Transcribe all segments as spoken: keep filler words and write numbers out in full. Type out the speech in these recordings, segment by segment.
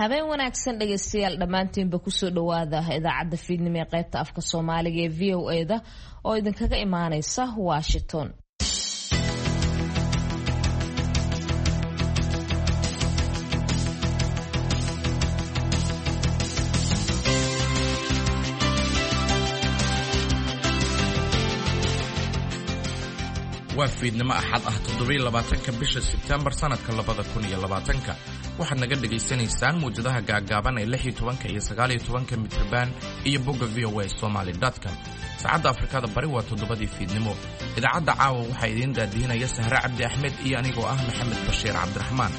habeen wanaagsan dhageystayaal dhamaantiinba ku soo dhawaada idaacadda fiidnimo ee qaybta afka Soomaaliga ee V O A da oo idinkaga imaanaysa Washington. waa fiidnimo axad ah toddoba iyo labaatanka bisha Sebtembar sanadka labada kun iyo labaatanka waxaad naga dhageysanaysaan muujadaha gaagaaban ee lix iyo tobanka iyo sagaal iyo tobanka mitrban iyo bogga v o a somali dot com. saacadda Afrikada Bari waa toddobadii fiidnimo. idaacadda caawa waxaa idiin daadihinaya Sahre Cabdi Axmed iyo anigoo ah Maxamed Bashiir Cabdiraxmaan.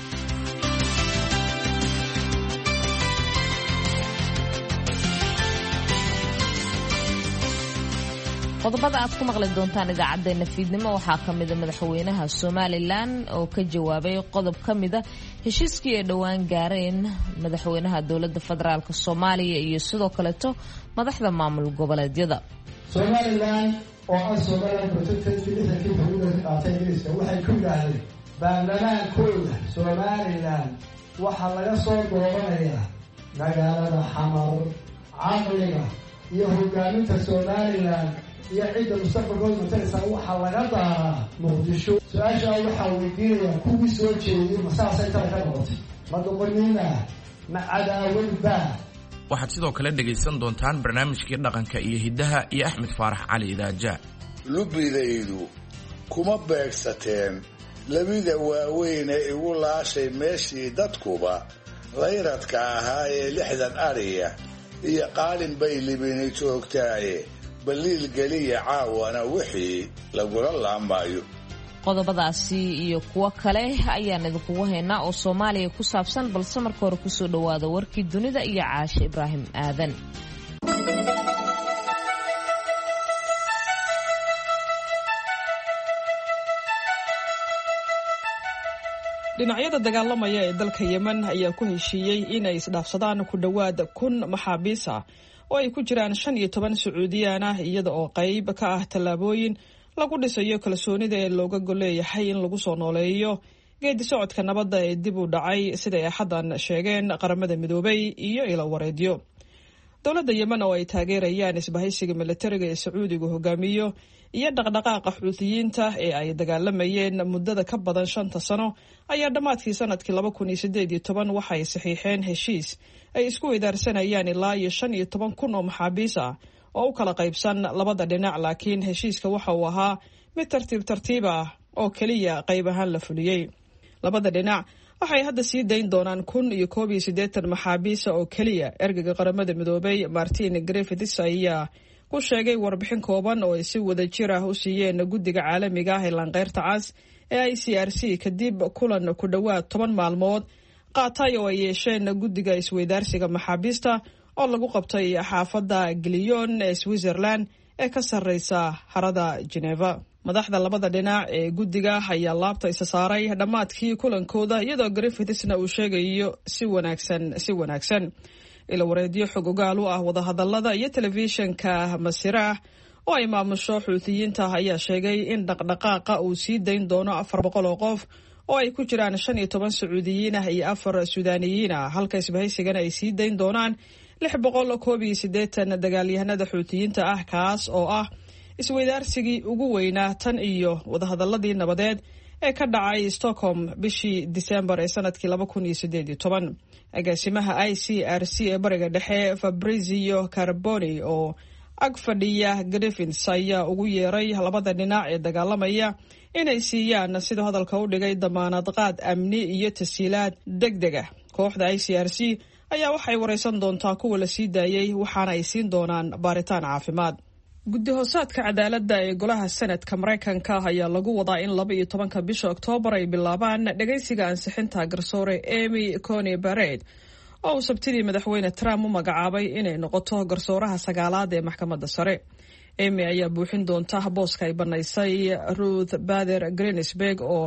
qodobada aad ku maqli doontaan idaacadeena fiidnimo waxaa kamid ah madaxweynaha Somaliland oo ka jawaabay qodob kamid ah heshiiskii ay dhawaan gaareen madaxweynaha dawladda federaalka Soomaaliya iyo sidoo kale to madaxda maamul goboleedyada. Somaliland oo ah Somaliland protected citizenship xuquuqda qaatay Ingiriiska waxay ku yiraahdeen baarlamaankooda Somaliland waxa laga soo dooranayaa magaalada Xamar caqliga iyo hogaaminta Somaliland iyo ciidda mustaqbalkooda matalisa waxa laga daaraa Muqdisho. su-aasha waxaa weydiinaya kuwii soo jeediyay masaasay tala ka noqotay madoqoniina ma cadaawalba. waxaad sidoo kale dhegaysan doontaan barnaamijkii dhaqanka iyo hiddaha iyo Axmed Faarax Cali Idaaja. lubilaydu kuma beegsateen labida waaweyn ee igu laashay meeshii dadkuba layradka ahaa ee lixdan ariya iyo qaalin bay libinay joogtaaye baliil geliya caawana wixii lagula laamayo. qodobadaasi iyo kuwa kale ayaan idinkugu haynaa oo Soomaaliya ku saabsan, balse marka hore ku soo dhawaada warkii dunida iyo Caashe Ibraahim Aadan. dhinacyada dagaalamaya ee dalka Yemen ayaa ku heshiiyey inay isdhaafsadaan ku dhawaad kun maxaabiis ah oo ay ku jiraan shan iyo toban Sacuudiyaan ah iyada oo qayb ka ah tallaabooyin lagu dhisayo kalsoonida ee looga goleeyahay in lagu soo nooleeyo geedi socodka nabadda ee dib u dhacay sida ay xadan sheegeen qaramada midoobay iyo ilo wareedyo. dowladda Yemen oo ay taageerayaan isbahaysiga militariga ee Sacuudigu hogaamiyo iyo dhaqdhaqaaqa xuutiyiinta ee ay dagaalamayeen muddada ka badan shanta sano ayaa dhamaadkii sanadkii laba kun iyo siddeed iyo toban waxay saxiixeen heshiis ay isku weydaarsanayaan ilaa iyo shan iyo toban kun oo maxaabiis ah oo u kala qaybsan labada dhinac, laakiin heshiiska waxa uu ahaa mid tartiib tartiib ah oo keliya qayb ahaan la fuliyey. labada dhinac waxay hadda sii dayn doonaan kun iyo koob iyo siddeetan maxaabiisa oo keliya. ergeyga qaramada midoobay Martin Griffiths ayaa ku sheegay warbixin kooban oo ay si wada jir ah u siiyeen guddiga caalamiga ah ee Lanqeyrta Cas ee I C R C kadib kulan ku dhawaad toban maalmood qaatay oo ay yeesheen guddiga isweydaarsiga maxaabiista oo lagu qabtay xaafadda Glion ee Switzerland ee ka sarreysa harada Geneva. madaxda labada dhinac ee guddiga ayaa laabta isa saaray dhammaadkii kulankooda iyadoo Griffithsna uu sheegayo si wanaagsan si wanaagsan. ilo wareedyo xog ogaal u ah wadahadallada iyo telefishinka Masirah oo ay maamusho xuutiyiinta ayaa sheegay in dhaqdhaqaaqa uu sii dayn doono afar boqol oo qof oo ay ku jiraan shan iyo toban Sacuudiyiin ah iyo afar Suudaaniyiin ah, halka isbahaysigana ay sii dayn doonaan lix boqol koob iyo siddeetan dagaalyahanada xuutiyiinta ah, kaas oo ah isweydaarsigii ugu weynaa tan iyo wadahadalladii nabadeed ee ka dhacay Stockholm bishii December ee sanadkii laba kun iyo siddeed iyo toban. agaasimaha I C R C ee bariga dhexe Fabrizio Carboni oo ag fadhiya Griffiths ayaa ugu yeeray labada dhinac ee dagaalamaya inay siiyaan sida hadalka u dhigay damaanad qaad amni iyo tashiilaad degdeg ah. kooxda I C R C ayaa waxay wareysan doontaa kuwa la sii daayay waxaana ay siin doonaan baaritaan caafimaad. guddi hoosaadka cadaaladda ee golaha Senatka Mareykanka ayaa lagu wadaa in laba iyo tobanka bisha Oktoobar ay bilaabaan dhageysiga ansixinta garsoore Amy Coney Barrett oo sabtidii madaxweyne Trump u magacaabay inay noqoto garsooraha sagaalaad ee maxkamadda sare. Amy ayaa buuxin doonta booska ay banaysay Ruth Bader Ginsburg oo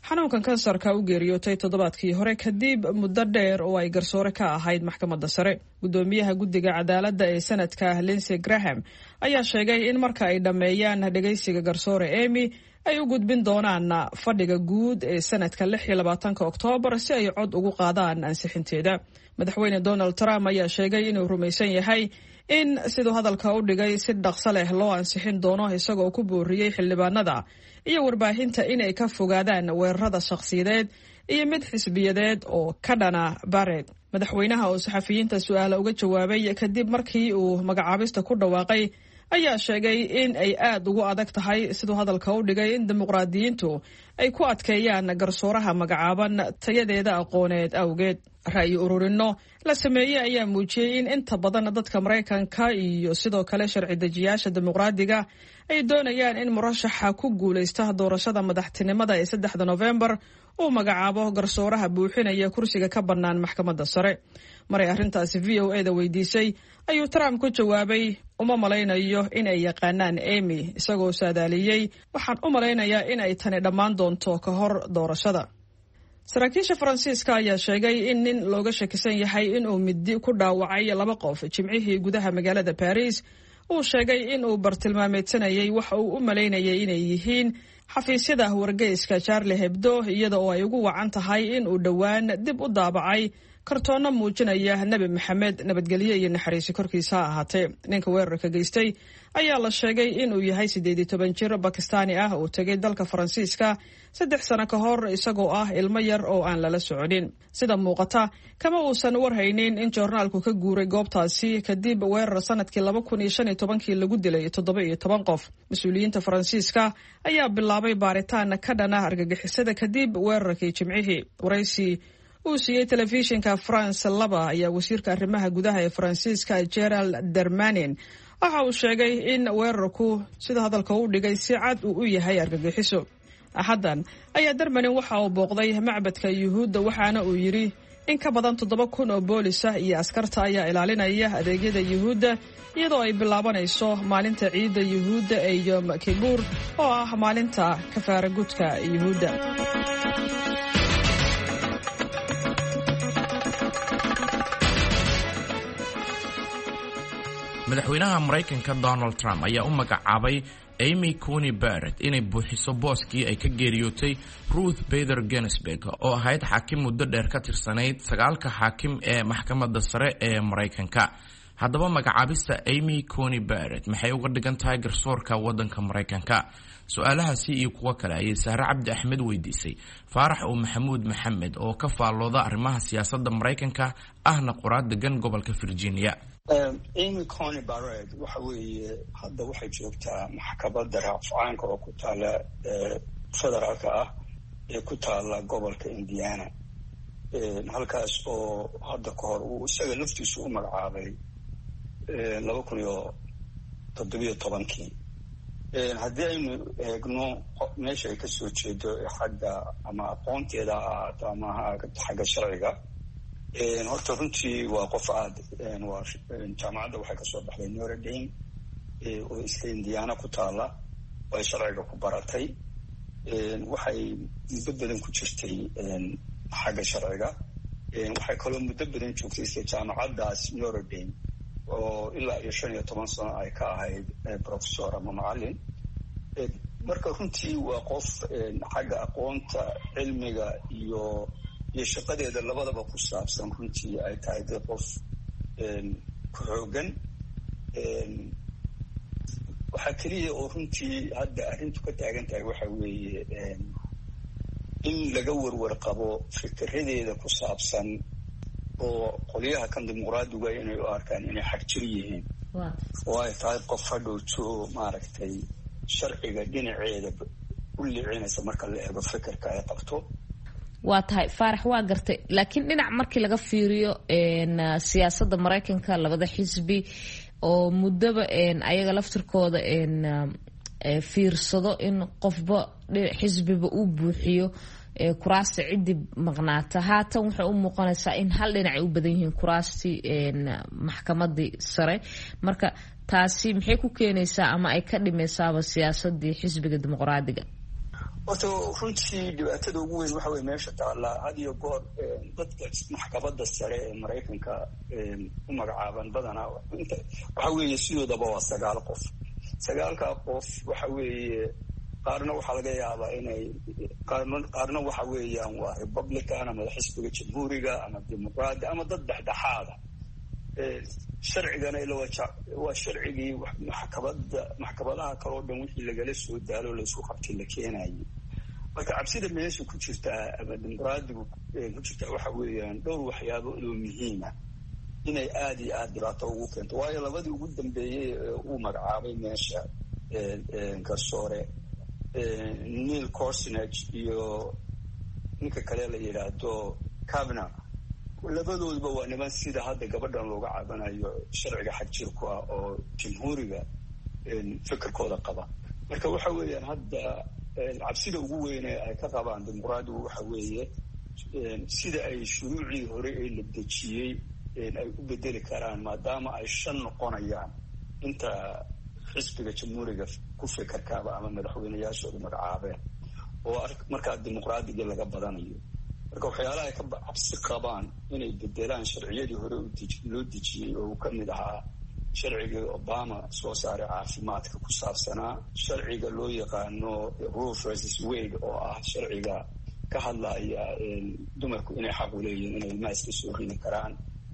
xanuunkan kansarka u geeriyootay toddobaadkii hore kadib muddo dheer oo ay garsoore ka ahayd maxkamadda sare. Gudoomiyaha guddiga cadaaladda ee sanadka Lindsey Graham ayaa sheegay in marka ay dhammeeyaan dhageysiga garsoore Amy ay u gudbin doonaan fadhiga guud ee sanadka lix iyo labaatanka Oktoobar si ay cod ugu qaadaan ansixinteeda. Madaxweyne Donald Trump ayaa sheegay inuu rumaysan yahay in sidoo hadalka u dhigay si dhaqso leh loo ansixin doono, isagoo ku booriyay xildhibaanada iyo warbaahinta inay ka fogaadaan weerarada shakhsiyadeed iyo mid xisbiyadeed oo ka dhana Barrett. Madaxweynaha oo saxafiyiinta su'aalo uga jawaabay kadib markii uu magacaabista ku dhawaaqay ayaa sheegay in ay aad ugu adag tahay sidoo hadalka u dhigay in dimuqraadiyiintu ay ku adkeeyaan garsooraha magacaaban tayadeeda aqooneed awgeed. Ra'yi ururinno la sameeyay ayaa muujiyay in inta badan dadka Mareykanka iyo sidoo kale sharci dejiyaasha dimuqraadiga ay doonayaan in murashaxa ku guuleysta doorashada madaxtinimada ee saddexda November uu magacaabo garsooraha buuxinaya kursiga ka bannaan maxkamadda sare. Maray arrintaasi V O A da weydiisay ayuu Trump ku jawaabay, uma malaynayo in ay yaqaanaan Amy, isagoo saadaaliyey, waxaan u malaynayaa in ay tani dhammaan doonto ka hor doorashada. Saraakiisha Faransiiska ayaa sheegay in nin looga shakisan yahay inuu midi ku dhaawacay laba qof jimcihii gudaha magaalada Paris uu sheegay inuu bartilmaameedsanayay waxa uu u malaynayay inay yihiin xafiisyada wargeyska Charlie Hebdo, iyada oo ay ugu wacan tahay in uu dhowaan dib u daabacay kartoono muujinaya Nabi Maxamed nabadgelyo iyo naxariis korkiisa ha ahaatee. Ninka weerarka geystay ayaa la sheegay inuu yahay siddeed iyo toban jir Bakistaani ah oo tegay dalka Faransiiska saddex sano ka hor isagoo ah ilmo yar oo aan lala soconin. Sida muuqata kama uusan warhaynin in joornaalku ka guuray goobtaasi kadib weerar sanadkii laba kun iyo shan iyo tobankii lagu dilay toddoba iyo toban qof. Mas-uuliyiinta Faransiiska ayaa bilaabay baaritaan ka dhana argagixisada kadib weerarkii jimcihii. Waraysi uu siiyey telefishinka France laba ayaa wasiirka arrimaha gudaha ee Faransiiska Gerald Darmanin waxa uu sheegay in weerarku sida hadalka u dhigay si cad uu u yahay argagixiso. Axaddan ayaa Darmanin waxa uu booqday macbadka Yuhuudda waxaana uu yiri in ka badan toddoba kun oo boolis ah iyo askarta ayaa ilaalinaya adeegyada Yuhuudda iyadoo ay bilaabanayso maalinta ciidda Yuhuudda ee Yom Kippur oo ah maalinta kafaara gudka Yuhuudda. madaxweynaha Mareykanka Donald Trump ayaa u magacaabay Amy Coney Barrett inay buuxiso booskii ay ka geeriyootay Ruth Bader Ginsburg oo ahayd xaakim muddo dheer ka tirsanayd sagaalka xaakim ee maxkamadda sare ee Mareykanka. Haddaba magacaabista Amy Coney Barrett maxay uga dhigan tahay garsoorka waddanka Mareykanka? Su'aalahaasi iyo kuwa kale ayay Sahre Cabdi Axmed weydiisay Faarax oo Maxamuud Maxamed oo ka faallooda arrimaha siyaasadda Mareykanka ahna qoraad degan gobolka Virginia. Amy Coney Barrett waxa weeye hadda waxay joogtaa maxkamadda rafcaanka oo ku taala federaalka ah ee ku taala gobolka Indiana, halkaas oo hadda ka hor uu isaga laftiisu u magacaabay laba kun iyo toddobiyo tobankii. haddii aynu eegno meesha ay kasoo jeedo xagga ama aqoonteeda ahaato ama xagga sharciga, horta runtii waa qof aad waa jaamacadda waxay kasoo baxday Notre Dame oo isla Indiana ku taala, way sharciga ku baratay, waxay muddo badan ku jirtay xagga sharciga, waxay kaloo muddo badan joogtay isla jaamacaddaas Notre Dame oo ilaa iyo shan iyo toban sano ay ka ahayd professor ama macallin. Marka runtii waa qof xagga aqoonta cilmiga iyo iyo shaqadeeda labadaba ku saabsan runtii ay tahay dee qof ku xoogan. waxaa keliya oo runtii hadda arrintu ka taagan tahay waxa weeye in laga warwar qabo fikiradeeda ku saabsan oo qolyaha kan dimuqraadiga inay u arkaan inay xagjir yihiin, oo ay tahay qof hadhowto maaragtay sharciga dhinaceeda u licinaysa marka la eego fikirka ay qabto. waa tahay Faarax, waa gartay, laakiin dhinac markii laga fiiriyo siyaasadda Mareykanka labada xisbi oo muddaba ayaga laftirkooda fiirsado in qofba xisbiba uu buuxiyo kuraasta ciddi maqnaata. haatan waxay u muuqanaysaa in hal dhinac ay u badan yihiin kuraastii maxkamadii sare, marka taasi maxay ku keenaysaa ama ay ka dhimaysaaba siyaasadii xisbiga dimuqraadiga? horta runtii dhibaatada ugu weyn waxa weye meesha taallaa had iyo goor dadka maxkamadda sare ee maraykanka u magacaaban badanaa waxa weeye sidoodaba waa sagaal qof sagaalkaa qof waxa weeye qaarna waxaa laga yaabaa inay qaarna waxa weeyaan waa republican ama xisbiga jamhuuriga ama dimuqraadi ama dad dhexdhexaada sharcigana ila waa sharcigii maxkamada maxkamadaha kaloo dhan wixii lagala soo daalo laysku qabtay la keenayay marka cabsida meesha ku jirtaa ama dimuqraadigu ku jirtaa waxa weeyaan dhowr waxyaabo oo muhiima inay aada iyo aada dhibaato ugu keento waayo labadii ugu dambeeyey uu magacaabay meesha garsoore neil corsinage iyo ninka kale la yidhaahdo cabna labadoodba waa niman sida hadda gabadhan looga caabanayo sharciga xagjirku ah oo jamhuuriga fikirkooda qaba marka waxa weeyaan hadda cabsida ugu weyne ay ka qabaan dimuqraadigu waxa weeye sida ay shuruucii hore ee la dejiyey ay u bedeli karaan maadaama ay shan noqonayaan inta xisbiga jamhuuriga ku fikirkaaba ama madaxweyneyaashooda magacaabeen oo markaa dimuqraadigii laga badanayo marka waxyaalaha ay ka cabsi qabaan inay bedelaan sharciyadii hore loo dejiyey oo uu ka mid ahaa sharcigii obama soo saaray caafimaadka ku saabsanaa sharciga loo yaqaano roe versus wade oo ah sharciga ka hadlaya dumarku inay xaq u leeyihiin inay ilmaha iska soo rini karaan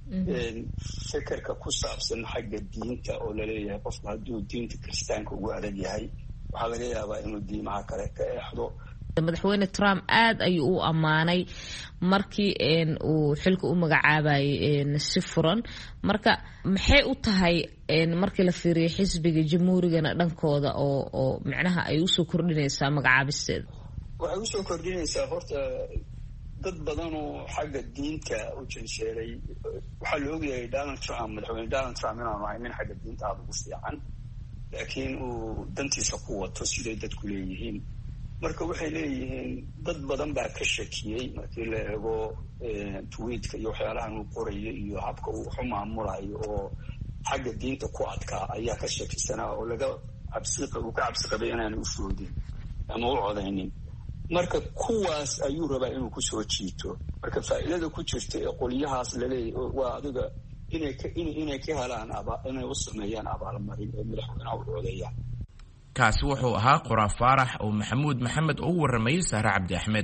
fikirka ku saabsan xagga diinta oo laleeyahay qofku hadduu diinta kiristaanka ugu adag yahay waxaa laga yaabaa inuu diimaha kale ka eexdo madaxweyne trump aad ayuu u ammaanay markii uu xilka u magacaabayay si furan marka maxay u tahay markii la fiiriyo xisbiga jamhuurigana dhankooda oo oo macnaha ay usoo kordhinaysaa magacaabisteeda waxay usoo kordhinaysaa horta dad badan oo xagga diinta u jansheeray waxaa la ogyahay donald trump madaxweyne donald trump inaanu ahay nin xagga diinta aada ugu fiican laakiin uu dantiisa ku wato siday dadku leeyihiin marka waxay leeyihiin dad badan baa ka shakiyey markii la eego tweetka iyo waxyaalahan uu qorayo iyo habka uu waxu maamulayo oo xagga diinta ku adkaa ayaa ka shakisanaa oo laga cabsi uu ka cabsi qabay inaanu u foodin ama u codaynin marka kuwaas ayuu rabaa inuu kusoo jiito marka faa'iidada ku jirta ee qolyahaas laleeyahy waa adiga inay ka inay ka helaan aba inay u sameeyaan abaalmarin ee madaxweynaha u codeeyaan kaasi wuxuu ahaa qoraa faarax oo maxamuud maxamed oo u warramayay sahre cabdi axmed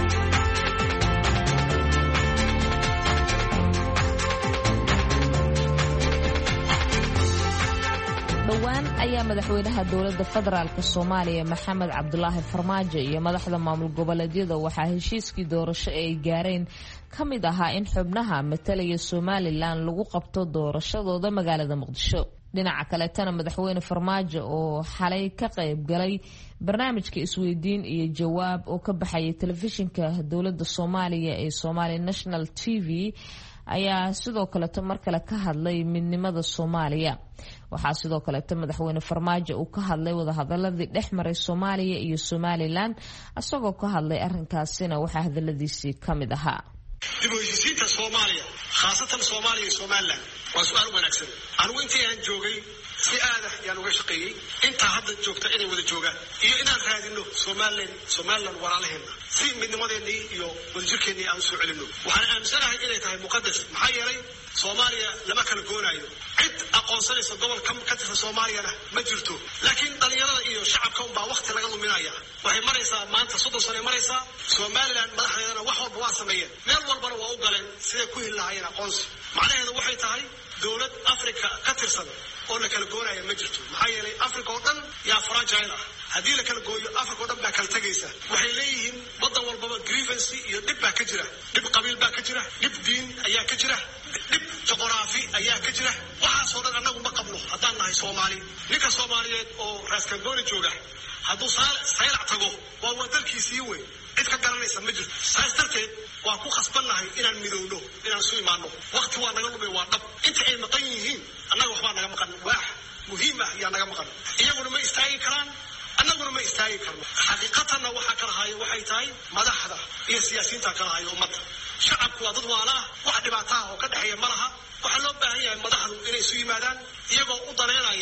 dhowaan ayaa madaxweynaha dowladda federaalk soomaaliya maxamed cabdulaahi farmaajo iyo madaxda maamul goboleedyada waxaa heshiiskii doorasho ee ay gaareen ka mid ahaa in xubnaha matalaya somalilan lagu qabto doorashadooda magaalada muqdisho dhinaca kaleetana madaxweyne farmaajo oo xalay ka qayb galay barnaamijka isweydiin iyo jawaab oo ka baxayay telefishinka dowladda soomaaliya ee Somali National T V ayaa sidoo kaleeto mar kale ka hadlay midnimada Soomaaliya waxaa sidoo kaleeto madaxweyne farmaajo uu ka hadlay wadahadaladii dhex maray Soomaaliya iyo Somaliland asagoo ka hadlay arrinkaasina waxaa hadaladiisii ka mid ahaa dib u heshiisiinta Soomaaliya khaasatan Soomaaliya iyo Somaliland waa su'aal wanaagsan anigu intii aan joogay si aad ah yaan uga shaqeeyay inta hadda joogta inay wada joogaan iyo inaan raadino Somaliland Somaliland walaalaheena si midnimadeennii iyo wadajirkeennii aan soo celino waxaan aaminsanahay inay tahay muqadas maxaa yeelay Soomaaliya lama kala goonayo cid aqoonsanaysa gobol ka tirsan Soomaaliyana ma jirto laakiin dhalinyarada iyo shacabka unbaa waqti laga luminaya waxay maraysaa maanta soddon sano maraysaa Somaliland madaxdeedana wax walba waa sameeyeen meel walbana waa u galeen siday ku heli lahaayeen aqoonsi macnaheedu waxay tahay dowlad Afrika ka tirsan oo la kala goonayo ma jirto maxaa yeelay Afrika oo dhan yaa fragile ah haddii la kala gooyo Afrika oo dhan baa kala tagaysa waxay leeyihiin waddan walbaba grievance iyo dhib baa ka jira dhib qabiil baa ka jira dhib diin ayaa ka jira dhib juqraafi ayaa ka jira waxaasoo dhan annagu ma qabno haddaan nahay Soomaali ninka Soomaaliyeed oo raaskambooni jooga hadduu saylac tago waa wadalkiisii weyn cid ka garanaysa ma jirto saas darteed waa ku khasbannahay inaan midowno inaan soo imaano waqti waa naga lumay waa dhab inta ay maqan yihiin annaga waxbaa naga maqan waax muhiim ah yaa naga maqan iyaguna ma istaagi karaan annaguna ma istaagi karno xaqiiqatanna waxaa kala haayo waxay tahay madaxda iyo siyaasiyiinta kala haayo ummadda shacabku waa dad waala ah wax dhibaataha oo ka dhexeeya ma laha waxaa loo baahan yahay madaxdu inay isu yimaadaan iyagoo u daneynaya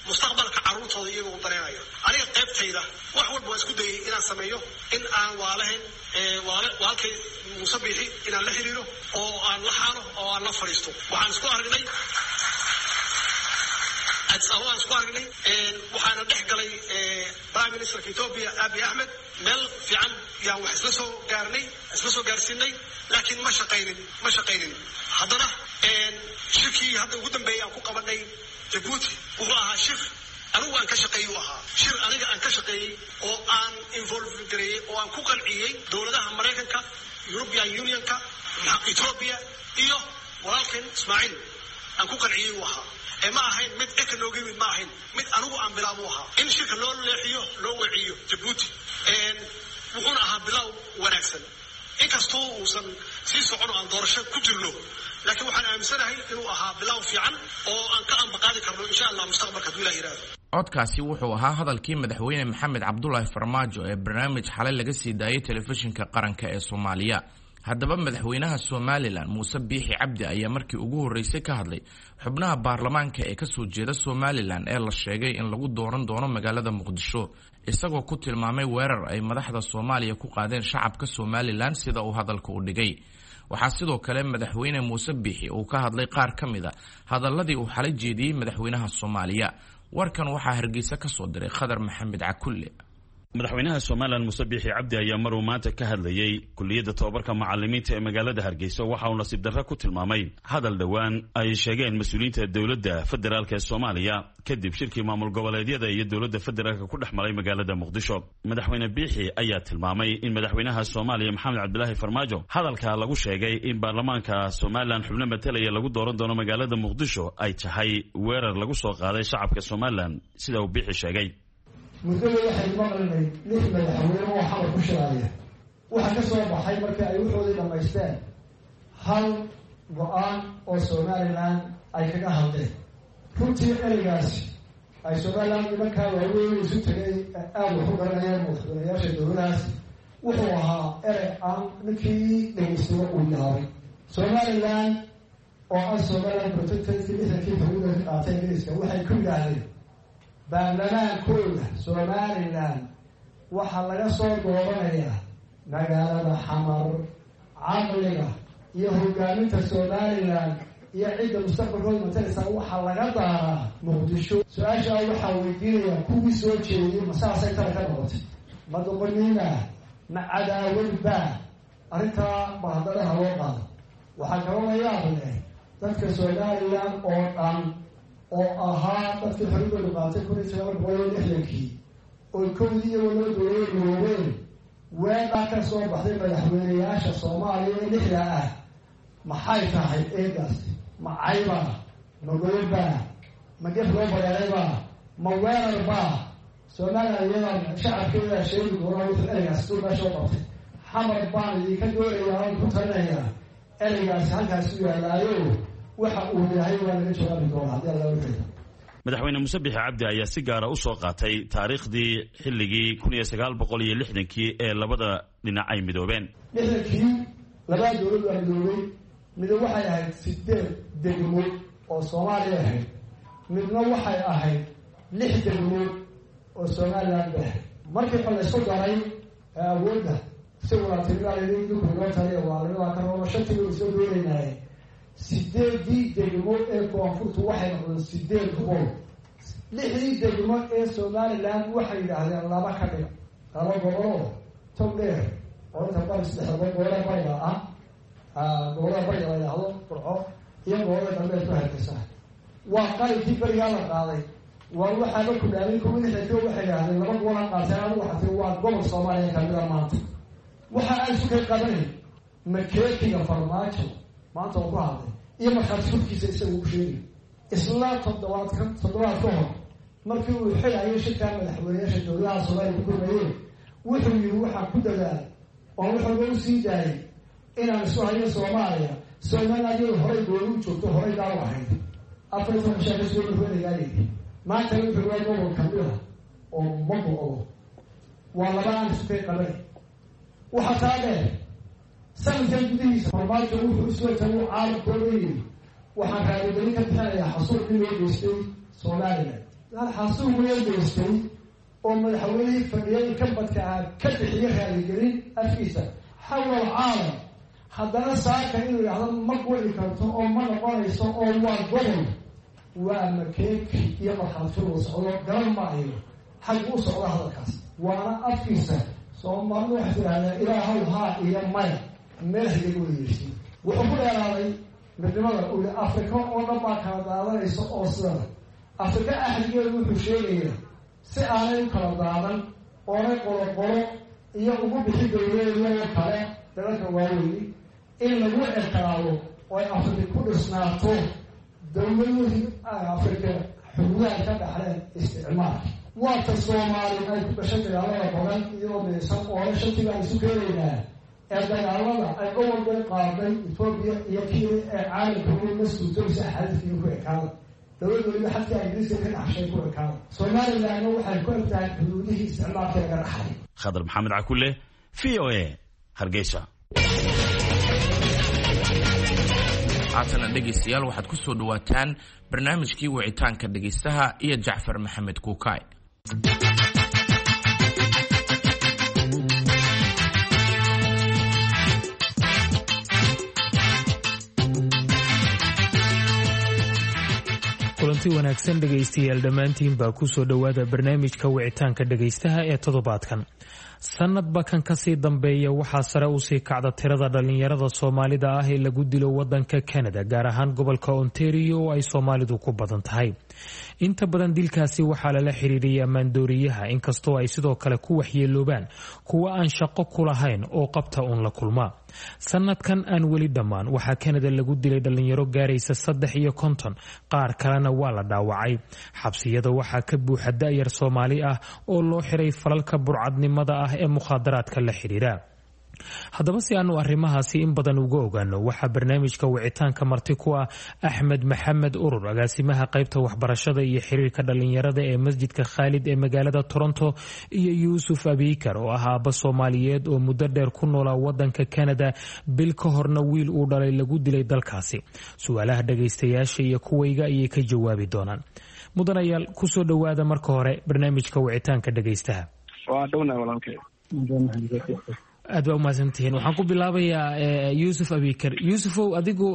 mustaqbalka carruurtooda iyagoo u dareeraya aniga qaybtayda wax walba waa isku dayay inaan sameeyo in aan waalahayn waalkay muuse biixi inaan la xiriiro oo aan la xaalo oo aan la fadhiisto waxaan isku aragnay waan isku aragnay waxaana dhex galay prime ministerka ethiopia abiy ahmed meel fiican yaan wax isla soo gaarnay isla soo gaarsiinay laakiin ma shaqaynin ma shaqaynin haddana shirkii hadda ugu dambeeyay aan ku qabanay jabuuti wuxuu ahaa shir anigu aan ka shaqeeyey u ahaa shir aniga aan ka shaqeeyey oo aan involve gareeyey oo aan ku qanciyey dowladaha maraykanka european unionka ethiopia iyo walaalkan ismaaciil aan ku qanciyey u ahaa ee ma ahayn mid eka nooga yimid ma ahayn mid anigu aan bilaab u ahaa in shirka loo leexiyo loo waciyo jabuuti wuxuuna ahaa bilow wanaagsan inkastoo uusan sii socon oo aan doorasho ku jirno laakiin waxaan aaminsanahay inuu ahaa bilow fiican oo aan ka ambaqaadi karno insha allah mustaqbalka hadduu ilaah yidhaahdo codkaasi wuxuu ahaa hadalkii madaxweyne maxamed cabdulaahi farmaajo ee barnaamij xalay laga sii daayay telefishinka qaranka ee soomaaliya haddaba madaxweynaha somalilan muuse biixi cabdi ayaa markii ugu horreysay ka hadlay xubnaha baarlamaanka ee ka soo jeeda somalilan ee la sheegay in lagu dooran doono magaalada muqdisho isagoo ku tilmaamay weerar ay madaxda soomaaliya ku qaadeen shacabka somalilan sida uu hadalka u dhigay waxaa sidoo kale madaxweyne muuse biixi uu ka hadlay qaar ka mid a hadalladii uu xalay jeediyey madaxweynaha soomaaliya warkan waxaa hargeysa ka soo diray khadar maxamed cakulle madaxweynaha somalilan muuse biixi cabdi ayaa maruu maanta ka hadlayey kulliyadda tobabarka macalimiinta ee magaalada hargeysa waxa uu nasiib darro ku tilmaamay hadal dhowaan ay sheegeen mas-uuliyiinta dowladda federaalk ee soomaaliya kadib shirkii maamul goboleedyada iyo dowladda federaalka ku dhex maray magaalada muqdisho madaxweyne biixi ayaa tilmaamay in madaxweynaha soomaaliya maxamed cabdilaahi farmaajo hadalka lagu sheegay in baarlamaanka somalilan xubno matalaya lagu dooran doono magaalada muqdisho ay tahay weerar lagu soo qaaday shacabka somalilan sida uu biixi sheegay muddada waxay maqlinay lix madaxweyne oo xamar ku shiraaya waxaa ka soo baxay markii ay wuxoodii dhammaysteen hal go-aan oo somalilan ay kaga hadleen runtii ereygaasi ay somalilan nimankaa waaweyn isu tegay aada wax u garanayeen madaxweynayaasha dowladahaasi wuxuu ahaa erey aan ninkii dhegeystiba uu yaabay somalilan oo ah somalilan protectancy lixdankii xuduuda ka qaatay ingiriiska waxay ku yidhaahdeen baarlamaankooda somalilan waxaa laga soo dooranayaa magaalada xamar caqliga iyo hogaaminta somalilan iyo cidda mustaqbalkooda mataleysaa waxaa laga daaraa muqdisho su-aashaa waxaa weydiinayaa kuwii soo jeediyey masaasay tala ka noqotay ma doqoniina ma cadaawadba arrintaa bahadalaha loo qaado waxaa kaloo la yaab leh dadka somalilan oo dhan oo ahaa dadkii xorigooda qaatay kun iyo sagaal boqol iyo lixdankii oo kowdii iyagoo loo dooyay garoobeen weedhaa ka soo baxday madaxweyneyaasha soomaaliya ee lixda ah maxay tahay eegaas ma caybaa ma goyobaa ma gef loo bareeraybaa ma weerarbaa somalilan iyadaa shacabkeedaa sheegi doonaa wuxuu ereygaas suu meeshoo qabtay xamar baan idinka doonayaa aan ku talinayaa ereygaasi halkaas u yaalaayo waxa uu yahay waa laga jawaabi doonaa haddii alla wixii madaxweyne muuse biixi cabdi ayaa si gaara u soo qaatay taariikhdii xilligii kun iyo sagaal boqol iyo lixdankii ee labada dhinac ay midoobeen lixdankii labaa dowlad waa midoobay midna waxay ahayd sideed degmood oo soomaaliya ahayd midna waxay ahayd lix degmood oo somalilan ba ahayd markii ba laysku daray awoodda si walaatimidaadinoo taliya waalimidaa ka roono shantiga soo doonaynaaye sideedii degmo ee koonfurtu waxay noqdeen sideed gobol lixdii degmo ee somalilan waxay yidhaahdeen laba ka dhiga laba goboloo tog dheer oo inta bari saddexda gobolada bariga ah gobolada bariga la yidhaahdo burco iyo gobolada dambeed ku hargeysa waa qalinkii berigaa la qaaday waa waxaaba ku dhaamin kuwa lixdanko waxay yidhahdeen laba gobola qaateen anigu waxaa tii waa gobol soomaaliya kamida maanta waxa ay isu kay qabanay makeekiga farmaajo maanta oo ku hadlay iyo markhaati furkiisa isaga u sheegay isla toddobaad ka toddobaad ka hor markii uu xilaya shirkaa madaxweyneyaasha dowladaha soomaaliya ku gurmayeen wuxuu yidhi waxaa ku dadaalay oo wuxuu lou sii daayay inaan isu hayo soomaaliya somaliland iyadu horay gooni u joogto horay daaw ahayd afar iyo toban shaa kasoo dhaweynayaayidi maantana wuxuu waa gobol kamida oo ma go-o waa laba aan isu kay qabanay waxaa taa dheer sanadkan gudihiisa farmaajo wuxuu isweytan uu caalamkooda yidhi waxaan raadigelin ka bixinayaa xasuuqii loo geystay somalilan xasuuq weyn geystay oo madaxweynihii fadhiyay ka badkaa ka bixiyo raaligelin afkiisa xawla alcaalam haddana saaka inuu yidhahdo ma guli karto oo ma noqonayso oo waa gobol waa makeeki iyo markhaatfur uu socdo garan maayo xag u socdo hadalkaas waana afkiisa soomaalidu waxay tidhahdeen ilaahow haa iyo maya meel higaga weyeysi wuxuu ku dheeraaday midnimada uu yihi afrika oo dhan baa kala daadanaysa oo sidana afrika axdigeedu wuxuu sheegayaa si aanay u kala daadan oonay qoloqolo iyo ugu bixi dowleedyao kale dalalka waaweyni in lagu ekalaado oo ay afrika ku dhisnaato dowladihii afrika xuduudaha ka dhaxleen isticmaalka waata soomaali ay ku dhashay dagaalada badan iyadoo deysan oona shantigaan isu keenaynaa ee dagaalada ay gobolbay qaaday etoobiya iyo kii ee caalamka uga suutooysa xadidkii ku ekaada dowlad weliba xadka ingiriiska ka dhaxshay ku ekaada somalilandna waxay ku egtahay xuduudihii isticmaalka laga dhaxay. khadar maxamed cakule v o a hargeysa. haatana dhegaystayaal waxaad ku soo dhawaataan barnaamijkii wicitaanka dhegaystaha iyo jacfar maxamed kuukaay. kulanti wanaagsan dhegaystayaal dhammaantiin baa ku soo dhowaada barnaamijka wicitaanka dhegaystaha ee toddobaadkan. sanadba kan kasii dambeeya waxaa sare usii kacda tirada dhallinyarada soomaalida ah ee lagu dilo wadanka Canada, gaar ahaan gobolka Ontario oo ay soomaalidu ku badan tahay. inta badan dilkaasi waxaa lala xiriiriyay maandooriyaha, inkastoo ay sidoo kale ku waxyeeloobaan kuwa aan shaqo ku lahayn oo qabta uun la kulma. sanadkan aan weli dhammaan waxaa Canada lagu dilay dhalinyaro gaaraysa saddex iyo konton, qaar kalena waa la dhaawacay. xabsiyada waxaa ka buuxa da'yar Soomaali ah oo loo xiray falalka burcadnimada ah ee mukhaadaraadka la xiriira. haddaba si aanu arrimahaasi in badan uga ogaano, waxaa barnaamijka wicitaanka marti ku ah Axmed Maxamed Urur, agaasimaha qaybta waxbarashada iyo xiriirka dhalinyarada ee masjidka Khaalid ee magaalada Toronto, iyo Yuusuf Abikar oo ah aabba Soomaaliyeed oo muddo dheer ku noolaa wadanka Canada, bil ka horna wiil uu dhalay lagu dilay dalkaasi. su-aalaha dhagaystayaasha iyo kuwayga ayay ka jawaabi doonaan. mudanayaal, ku soo dhowaada marka hore barnaamijka wicitaanka dhagaystaha. aad baa umahadsantihiin. waxaan ku bilaabayaa yuusuf abikar. yuusufow, adigu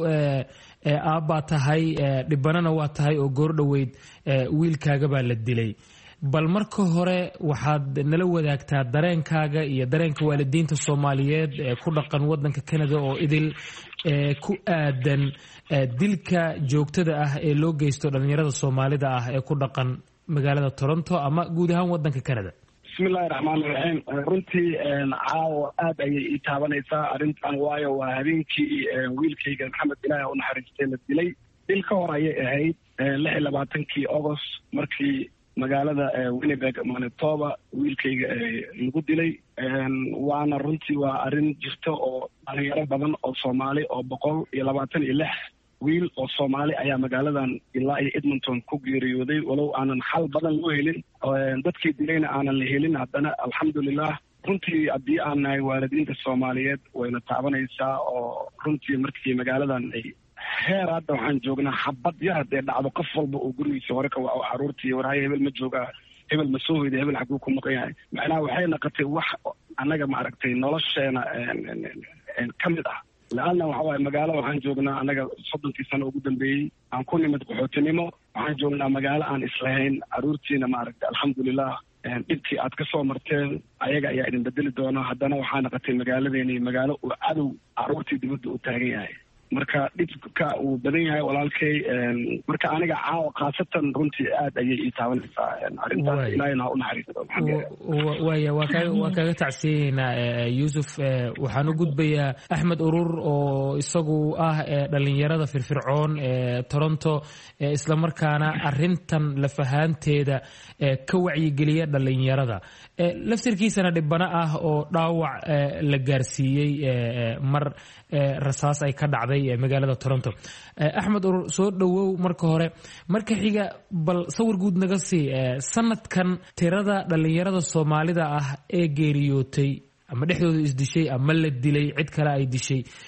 aabbaa tahay, dhibanana waa tahay oo goor dhoweyd wiilkaaga baa la dilay. bal marka hore waxaad nala wadaagtaa dareenkaaga iyo dareenka waalidiinta Soomaaliyeed ee ku dhaqan wadanka Canada oo idil ku aadan dilka joogtada ah ee loo geysto dhalinyarada Soomaalida ah ee ku dhaqan magaalada Toronto ama guud ahaan wadanka Canada. bismillahi raxmaani raxiim. runtii caawa aad ayay ii taabanaysaa arrintan, waayo waa habeenkii wiilkayga maxamed ilaahi u naxariistay la dilay. bil ka hor ayay ahayd lix iyo labaatankii agost markii magaalada Winnipeg Manitoba wiilkayga lagu dilay. waana runtii waa arrin jirta oo dhalinyaro badan oo Soomaali oo boqol iyo labaatan iyo lix wiil oo Soomaali ayaa magaaladan ilaa iyo Edmonton ku geeriyooday, walow aanan xal badan loo helin, dadkii dilayna aanan la helin. haddana alxamdulilah, runtii haddii aan nahay waalidiinta Soomaaliyeed wayna taabanaysaa oo runtii markii magaaladan ay heer hadda waxaan joognaa xabad yar haddee dhacdo qof walba oo gurigiisa hore ka waco caruurtii warhaya hebel ma joogaa, hebel ma soo hoyda, hebel xaguu ku maqan yahay. macnaha waxay naqotay wax annaga maaragtay nolosheena ka mid ah. la-anna waxa waaye magaalo waxaan joognaa annaga soddonkii sano ugu dambeeyey aan ku nimid qaxootinimo. waxaan joognaa magaalo aan islahayn caruurtiina maaragtay alxamdulilah dhibkii aad ka soo marteen ayaga ayaa idin bedeli doona. haddana waxaa naqotay magaaladeeni magaalo uu cadow caruurtii dibadda u taagan yahay. marka dhibka uu badan yahay walaalkay. marka aniga caawa khaasatan runtii aad ayay ii taabanaysaa arrintaas. ilaahina ha u naxariisto. waaya waa kaaga tacsiyeynaa yuusuf. waxaan u gudbayaa Axmed Urur oo isagu ah dhalinyarada firfircoon ee Toronto, islamarkaana arrintan lafahaanteeda ka wacyigeliya dhalinyarada, laftirkiisana dhibana ah oo dhaawac la gaarsiiyey mar rasaas ay ka dhacday magaalada Toronto. Axmed Urur, soo dhawow marka hore. marka xiga bal sawir guud naga sii sanadkan tirada dhalinyarada Soomaalida ah ee geeriyootay ama dhexdooda isdishay ama la dilay cid kale ay dishay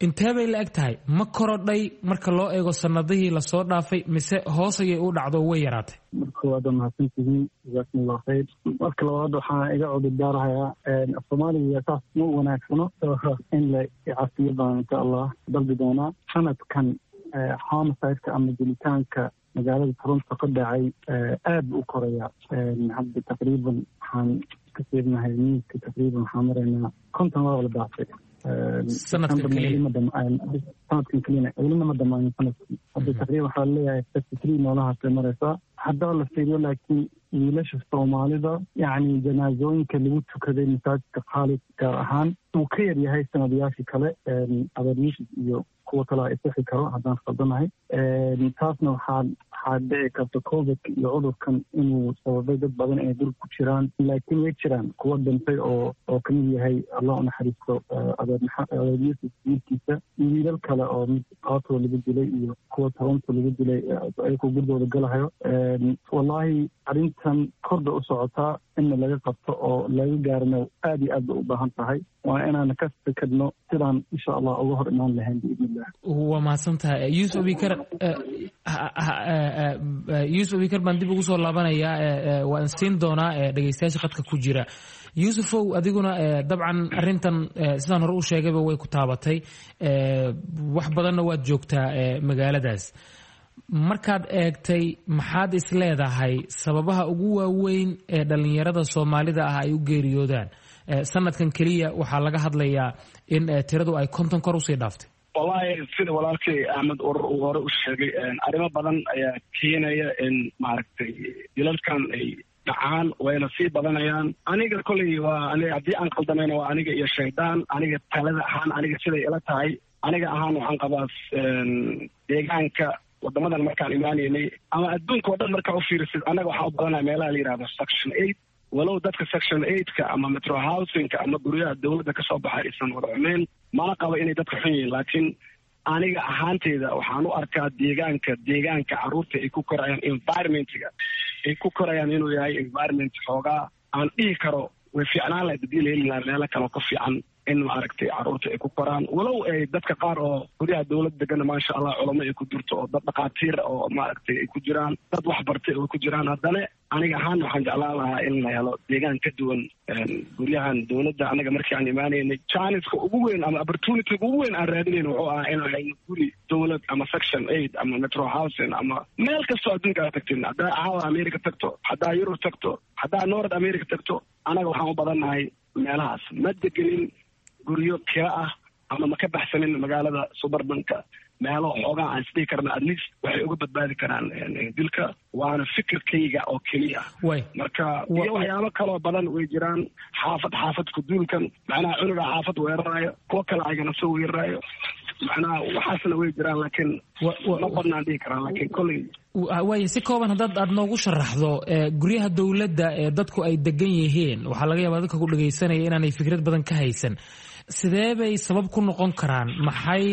intee bay la eg tahay ma korodhay marka loo eego sanadihii lasoo dhaafay mise hoos ayay u dhacdo way yaraatay marka waad mahadsantihiin jazakumullah khayr marka labaad waxaan iga cudurdaarahayaa soomaaliya saas ma wanaagsano in la cafiyo baan insha allah dalbi doonaa sanadkan homicide-ka ama dilitaanka magaalada Toronto ka dhacay aad u koraya hadda taqriiban waxaan ka fiirnahay miiska taqriiban waxaan maraynaa konton waa la dhaafay sanadkan kaliya sanadkan kaliya weli ma dhammaan sanadkan hadda taqriiban waxaa leeyahay thirty-three noolahaas ay maraysaa hadda la fiiriyo laakiin wiilasha Soomaalida yani janaazooyinka lagu tukaday masaajidka Khalid gaar ahaan uu ka yar yahay sanadyaashii kale abaarihiisa iyo kuwa kale ay sixi karo haddaan khaldanahay taasna waxaa waxaa dhici karta covid iyo cudurkan inuu sababay dad badan inay dul ku jiraan laakiin way jiraan kuwa dhintay oo oo kamid yahay allah u naxariisto abaarihiisa wiilkiisa iyo wiilal kale oo mid qaatoo lagu dilay iyo kuwa Toronto lagu dilay ayagoo gurdooda galahayo wallahi arrintan korda u socotaa in laga qabto oo laga gaarno aad iyo aad u baahan tahay waa inaan ka fikirno sidaan insha Allah uga hor imaan lahayn biidnillah waa mahadsantahay Yusuf Bikar Yusuf Bikar baan dib ugu soo laabanayaa waan siin doonaa dhageystayaasha qadka ku jira Yusufow adiguna dabcan arrintan sidaan hore u sheegayba way ku taabatay wax badanna waad joogtaa magaaladaas markaad eegtay maxaad is leedahay sababaha ugu waaweyn ee dhalinyarada Soomaalida ah ay u geeriyoodaan sanadkan kaliya waxaa laga hadlayaa in tiradu ay konton kor usii dhaaftay wallahi sida walaalkay Ahmed Urur uu hore u sheegay arrimo badan ayaa keenaya in maaragtay dilalkan ay dhacaan wayna sii badanayaan aniga kolay waa aniga haddii aan qaldamayna waa aniga iyo shaydaan aniga talada ahaan aniga siday ila tahay aniga ahaan waxaan qabaa deegaanka wadamadan markaan imaanaynay ama adduunka oo dhan markaa u fiirisid annaga waxaa u badanaya meelaha la yidhahdo section eight walow dadka section eight-ka ama metro housing-ka ama guryaha dowladda ka soo baxay aysan wada xumeyn mana qabo inay dadka xun yihiin laakiin aniga ahaanteyda waxaan u arkaa deegaanka deegaanka carruurta ay ku korayaan environment-ga ay ku korayaan inuu yahay environment xoogaa aan dhihi karo way fiicnaan lahayd haddii la heli lahaa meelo kale ka fiican in maaragtay carruurta ay ku koraan walow ay dadka qaar oo guryaha dowlad degana maasha allah culamo ay ku jirto oo dad dhaqaatiir oo maaragtay ay ku jiraan dad wax bartay oo ku jiraan haddana aniga ahaan waxaan jeclaan lahaa in la helo deegaan ka duwan guryahan dowladda anaga markii aan imaanaynay janiska ugu weyn ama opportunity-ga ugu weyn aan raadinayn wuxuu ahaa inaan hayno guri dowlad ama section eight ama metro housing ama meel kastoo adduunka aad tagtin haddaa caawa america tagto haddaa yurub tagto haddaa north america tagto anaga waxaan u badannahay meelahaas ma degenin guryo kira ah ama ma ka baxsanin magaalada suburbanka meelo xoogaa aan isdhihi karna at least waxay uga badbaadi karaan dilka waana fikirkayga oo keliya marka iyo waxyaabo kaloo badan way jiraan xaafad xaafad kuduulkan macnaha cunuga xaafad weerarayo kuwa kale aygana soo weerarayo macnaha waxaasna way jiraan laakiin ma badnaan dhihi karaan laakiin kolley waayo si kooban haddaad aad noogu sharaxdo guryaha dowladda ee dadku ay degan yihiin waxaa laga yaabaa dadka ku dhagaysanaya inaanay fikrad badan ka haysan sidee bay sabab ku noqon karaan maxay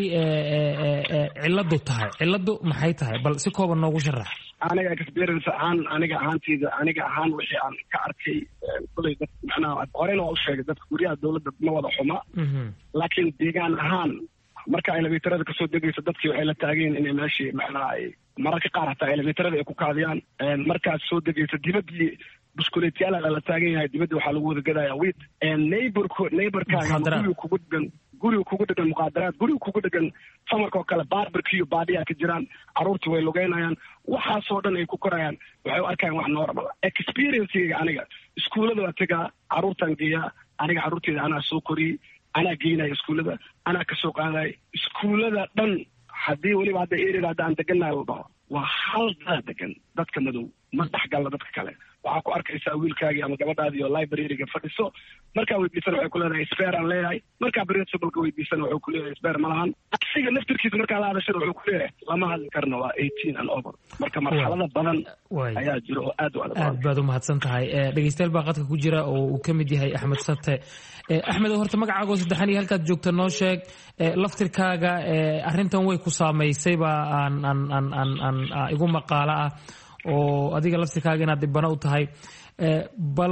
ciladu tahay ciladu maxay tahay bal si kooban noogu sharax aniga experience ahaan aniga ahaanteyda aniga ahaan wixii aan ka arkay kulay dad macnaha horena waa u sheegay dadka guryaha dowladda ma wada xuma laakiin deegaan ahaan marka elevatorada kasoo degayso dadkii waxay la taageen inay meeshii macnaha ay mararka qaar hataa elevatorada ay ku kaadiyaan markaad soo degayso dibadii buskuleetyaal la taagan yahay dibadda waxaa lagu wada gadaya wid neighborku neighborkaaga guriga kugu dhegan guriga kugu dhegan muqaadaraad guriga kugu dhegan samarka oo kale barberkiyo baadiyaa ka jiraan carruurta way lugeynayaan waxaasoo dhan ay ku korayaan waxay u arkayaan wax normal experience-ga aniga iskuullada waa tegaa carruurtaan geeyaa aniga carruurteeda anaa soo koriyey anaa geynaya iskuullada anaa kasoo qaadaya iskuullada dhan haddii weliba hadda erida hadda aan degannahay la dhaho waa hal daa degan dadka madow ma dhexgalla dadka kale waxaa ku arkaysaa wiilkaagii ama gabadhaadii oo library-ga fadhiso markaa weydiisana waxay ku leedahay sbeer aan leeyahay markaa principalka weydiisana wuxuu ku leeyahay sbeer ma lahan asiga naftirkiisa markaa la hadashana wuxuu ku leeyahay lama hadli karno waa eighteen and over marka marxalada badan ayaa jira oo aad u adag aad baad u mahadsan tahay dhegeystayaal baa qadka ku jira oo uu ka mid yahay Axmed Sate Axmed horta magacaaga oo saddexan iyo halkaad joogta noo sheeg laftirkaaga arrintan way ku saamaysay baa aan aan aan aan igu maqaala ah oo adiga laftirkaaga inaad dhibano u tahay bal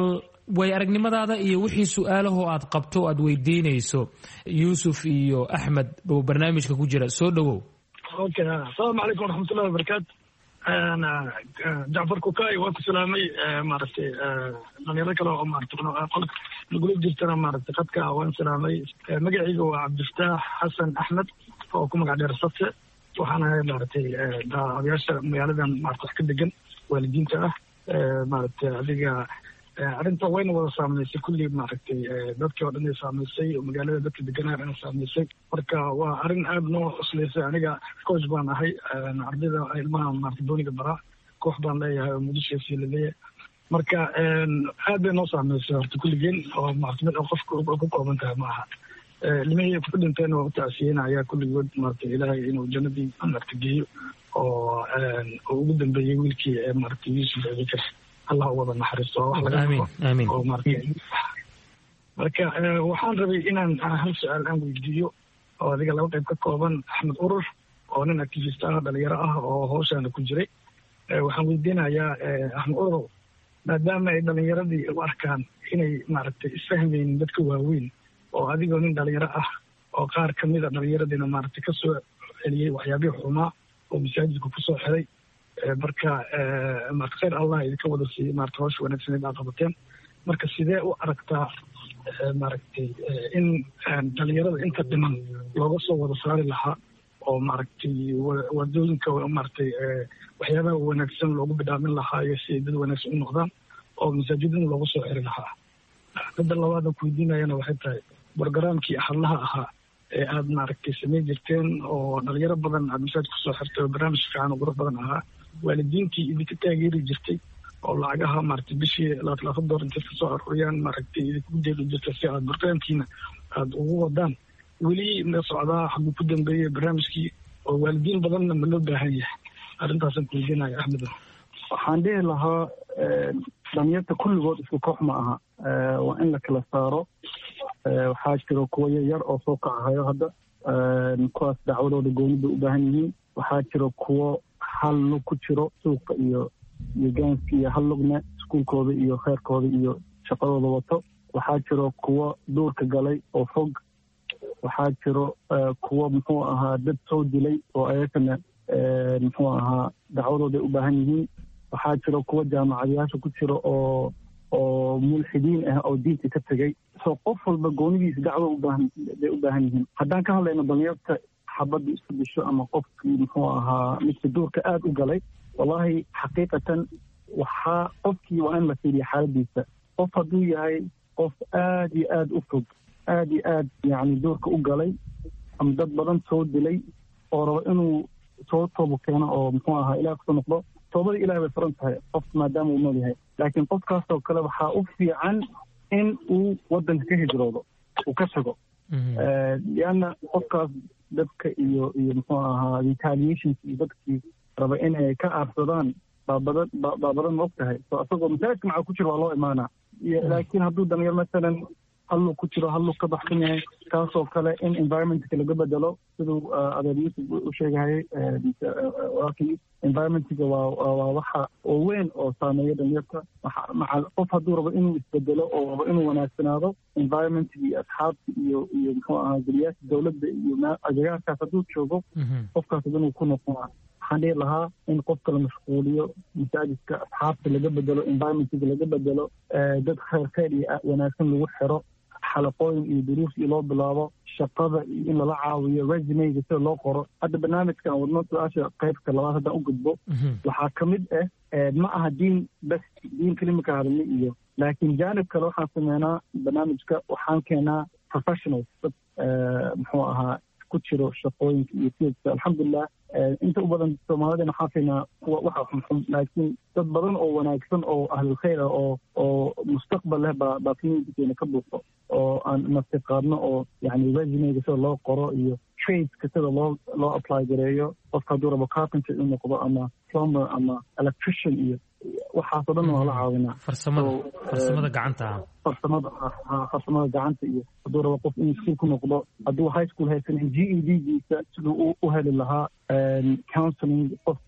way aragnimadaada iyo wixii su-aalahoo aad qabto o aad weydiinayso yuusuf iyo axmed oo barnaamijka ku jira soo dhowow. okay asalaamu calaykum waraxmatullahi wabarakaatu. jacfar kukaay waa ku salaamay maaragtay dhalinyaro kale oo maaragtay qolka nagula jirtana maaragtay qadka waan salaamay. magacayga waa cabdifataax xasan axmed oo ku magac dheer sate, waxaan ahay maaragtay odayaasha magaaladan maaragtay wax ka degan waalidiinta ah. maaragtay adiga arrinta wayna wada saamaysay kulli maaragtay dadkii oo dhan ay saamaysay oo magaalada dadka deganaa dhan saamaysay. marka waa arrin aad noo cuslaysay. aniga coach baan ahay ardayda ilmaha maaragtay dooniga baraa, koox baan leeyahay oo mudashiisi laleeyahay. marka aad bay noo saamaysay horta kulligeen oo maaragtay mid oo qofka ku kooban tahay ma aha. ilmihii ku dhinteen waa u tacsiyeynaya kulligood maaragtay ilaahay inuu jannadii maaragtay geeyo oo ugu dambeeyey wiilkii maaragtay yuusuf abikar allah wada naxariisto. marka waxaan rabay inaan hal su-aal aan weydiiyo oo adiga laba qayb ka kooban. axmed urur oo nin activist ah dhalinyaro ah oo hawshaana ku jiray, waxaan weydiinayaa axmed urur, maadaama ay dhalinyaradii u arkaan inay maaragtay isfahmaynin dadka waaweyn, oo adigoo nin dhalinyaro ah oo qaar kamid a dhalinyaradiina maaragtay kasoo celiyey waxyaabihii xumaa oo masaajidka kusoo xiray. marka maarta khayr allah idinka wada siiyey maarta hawsha wanaagsaneed aad qabateen. marka sidee u aragtaa maaragtay in dhalinyarada inta dhiman looga soo wada saari lahaa oo maaragtay wadooyinka maaragtay waxyaabaha wanaagsan loogu bidhaamin lahaa iyo si ay dad wanaagsan u noqdaan oo masaajidana looga soo xiri lahaa. midda labaada ku weydiinayana waxay tahay barogaraamkii axadlaha ahaa ee aad maaragtay samayn jirteen oo dhalinyaro badan aad masaajid kusoo xirtay oo barnaamij fiican oo qurux badan ahaa, waalidiintii idinka taageeri jirtay oo lacagaha maaragtay bishii labaatan doolar intay ka soo aruuriyaan maaragtay idinku deeqi jirtay si aad barnaamijkiina aad ugu wadaan. weli ma socdaa xaguu ku dambeeyey barnaamijkii oo waalidiin badanna ma loo baahan yahay? arrintaasaan ku weydiinaya axmed. waxaan dhihi lahaa dhalinyarta kulligood isku koox ma aha, waa in la kala saaro. waxaa jiro kuwo yaryar oo soo kacahayo hadda, kuwaas dacwadooda gooni bay u baahan yihiin. waxaa jiro kuwo hal lug ku jiro suuqa iyo iyo gaanska iyo hal lugna iskuulkooda iyo kheyrkooda iyo shaqadooda wato. waxaa jiro kuwo duurka galay oo fog. waxaa jiro kuwo muxuu ahaa dad soo dilay oo ayagana muxuu ahaa dacwadooday u baahan yihiin. waxaa jiro kuwo jaamacadayaasha ku jiro oo oo mulxidiin ah oo diinta ka tegay. soo qof walba goonidiisa dacwo ubaahan bay u baahan yihiin. haddaan ka hadlayno dhalinyarta xabadda isku disho ama qofkii muxuu ahaa midka duurka aada u galay, wallahi xaqiiqatan waxaa qofkii waa in la fiiriya xaaladiisa. qof hadduu yahay qof aada iyo aada u fog, aada iyo aad yacni duurka u galay ama dad badan soo dilay oo rabo inuu soo toobo keeno oo muxuu ahaa ilaah kusoo noqdo, toobada ilaah bay furan tahay qof maadaama uu nool yahay. laakiin qofkaasoo kale waxaa u fiican in uu wadanka ka hijroodo, uu ka tago. lianna qofkaas dadka iyo iyo muxuu ahaa retaliations iyo dadkii raba inay ka aarsadaan baa badan baa badan ma og tahay. so isagoo masaajidka maxaa ku jiro waa loo imaanaa. laakiin hadduu dhalinyar masalan halluu ku jiro halluu ka baxsan yahay, kaasoo kale in environmentka laga bedelo siduu adeer yuusuf u sheegahayay. environmentga waa waa waxa oo weyn oo saameeya dhalinyarta. maca qof hadduu rabo inuu isbedelo oo rabo inuu wanaagsanaado, environmentga iyo asxaabta iyo iyo muxuu ahaa guriyaasha dawladda iyo agagaarkaas hadduu joogo, qofkaas inuu ku noqonaa. waxaan dhihi lahaa in qofka la mashquuliyo, masaajidka asxaabta laga bedelo, environmentga laga bedelo, dad khayr khayr iyo wanaagsan lagu xiro, xalaqooyin iyo duruus iyo loo bilaabo, shaqada iyo in lala caawiyo, resumeyga sida loo qoro. hadda barnaamijkan wadno su-aasha qaybka labaad haddaan u gudbo, waxaa ka mid ah ma aha diin bas, diin kelimaka hadalni iyo, laakiin jaanib kale waxaan sameynaa barnaamijka, waxaan keenaa professionals, dad muxuu ahaa ku jiro shaqooyinka iyo fielka. alxamdulilah inta u badan soomaalidana waxaan keenaa kuwa waxa xunxun, laakiin dad badan oo wanaagsan oo ahlulkhayr ah oo oo mustaqbal leh baa baa communitykeena ka buuxo oo aan nafti qaadno, oo yani resumeyga sida loo qoro iyo tradeska sida loo loo apply gareeyo. qofka hadduu rabo carpenter inuu noqdo ama plumber ama electrician iyo waxaasoo dhan waa la caawinaa. farsamada farsamada gacanta farsamada farsamada gacanta iyo hadduu rabo qof inuu iskuul ku noqdo, hadduu high school haysanin G E D giisa siduu u heli lahaa counseling, qof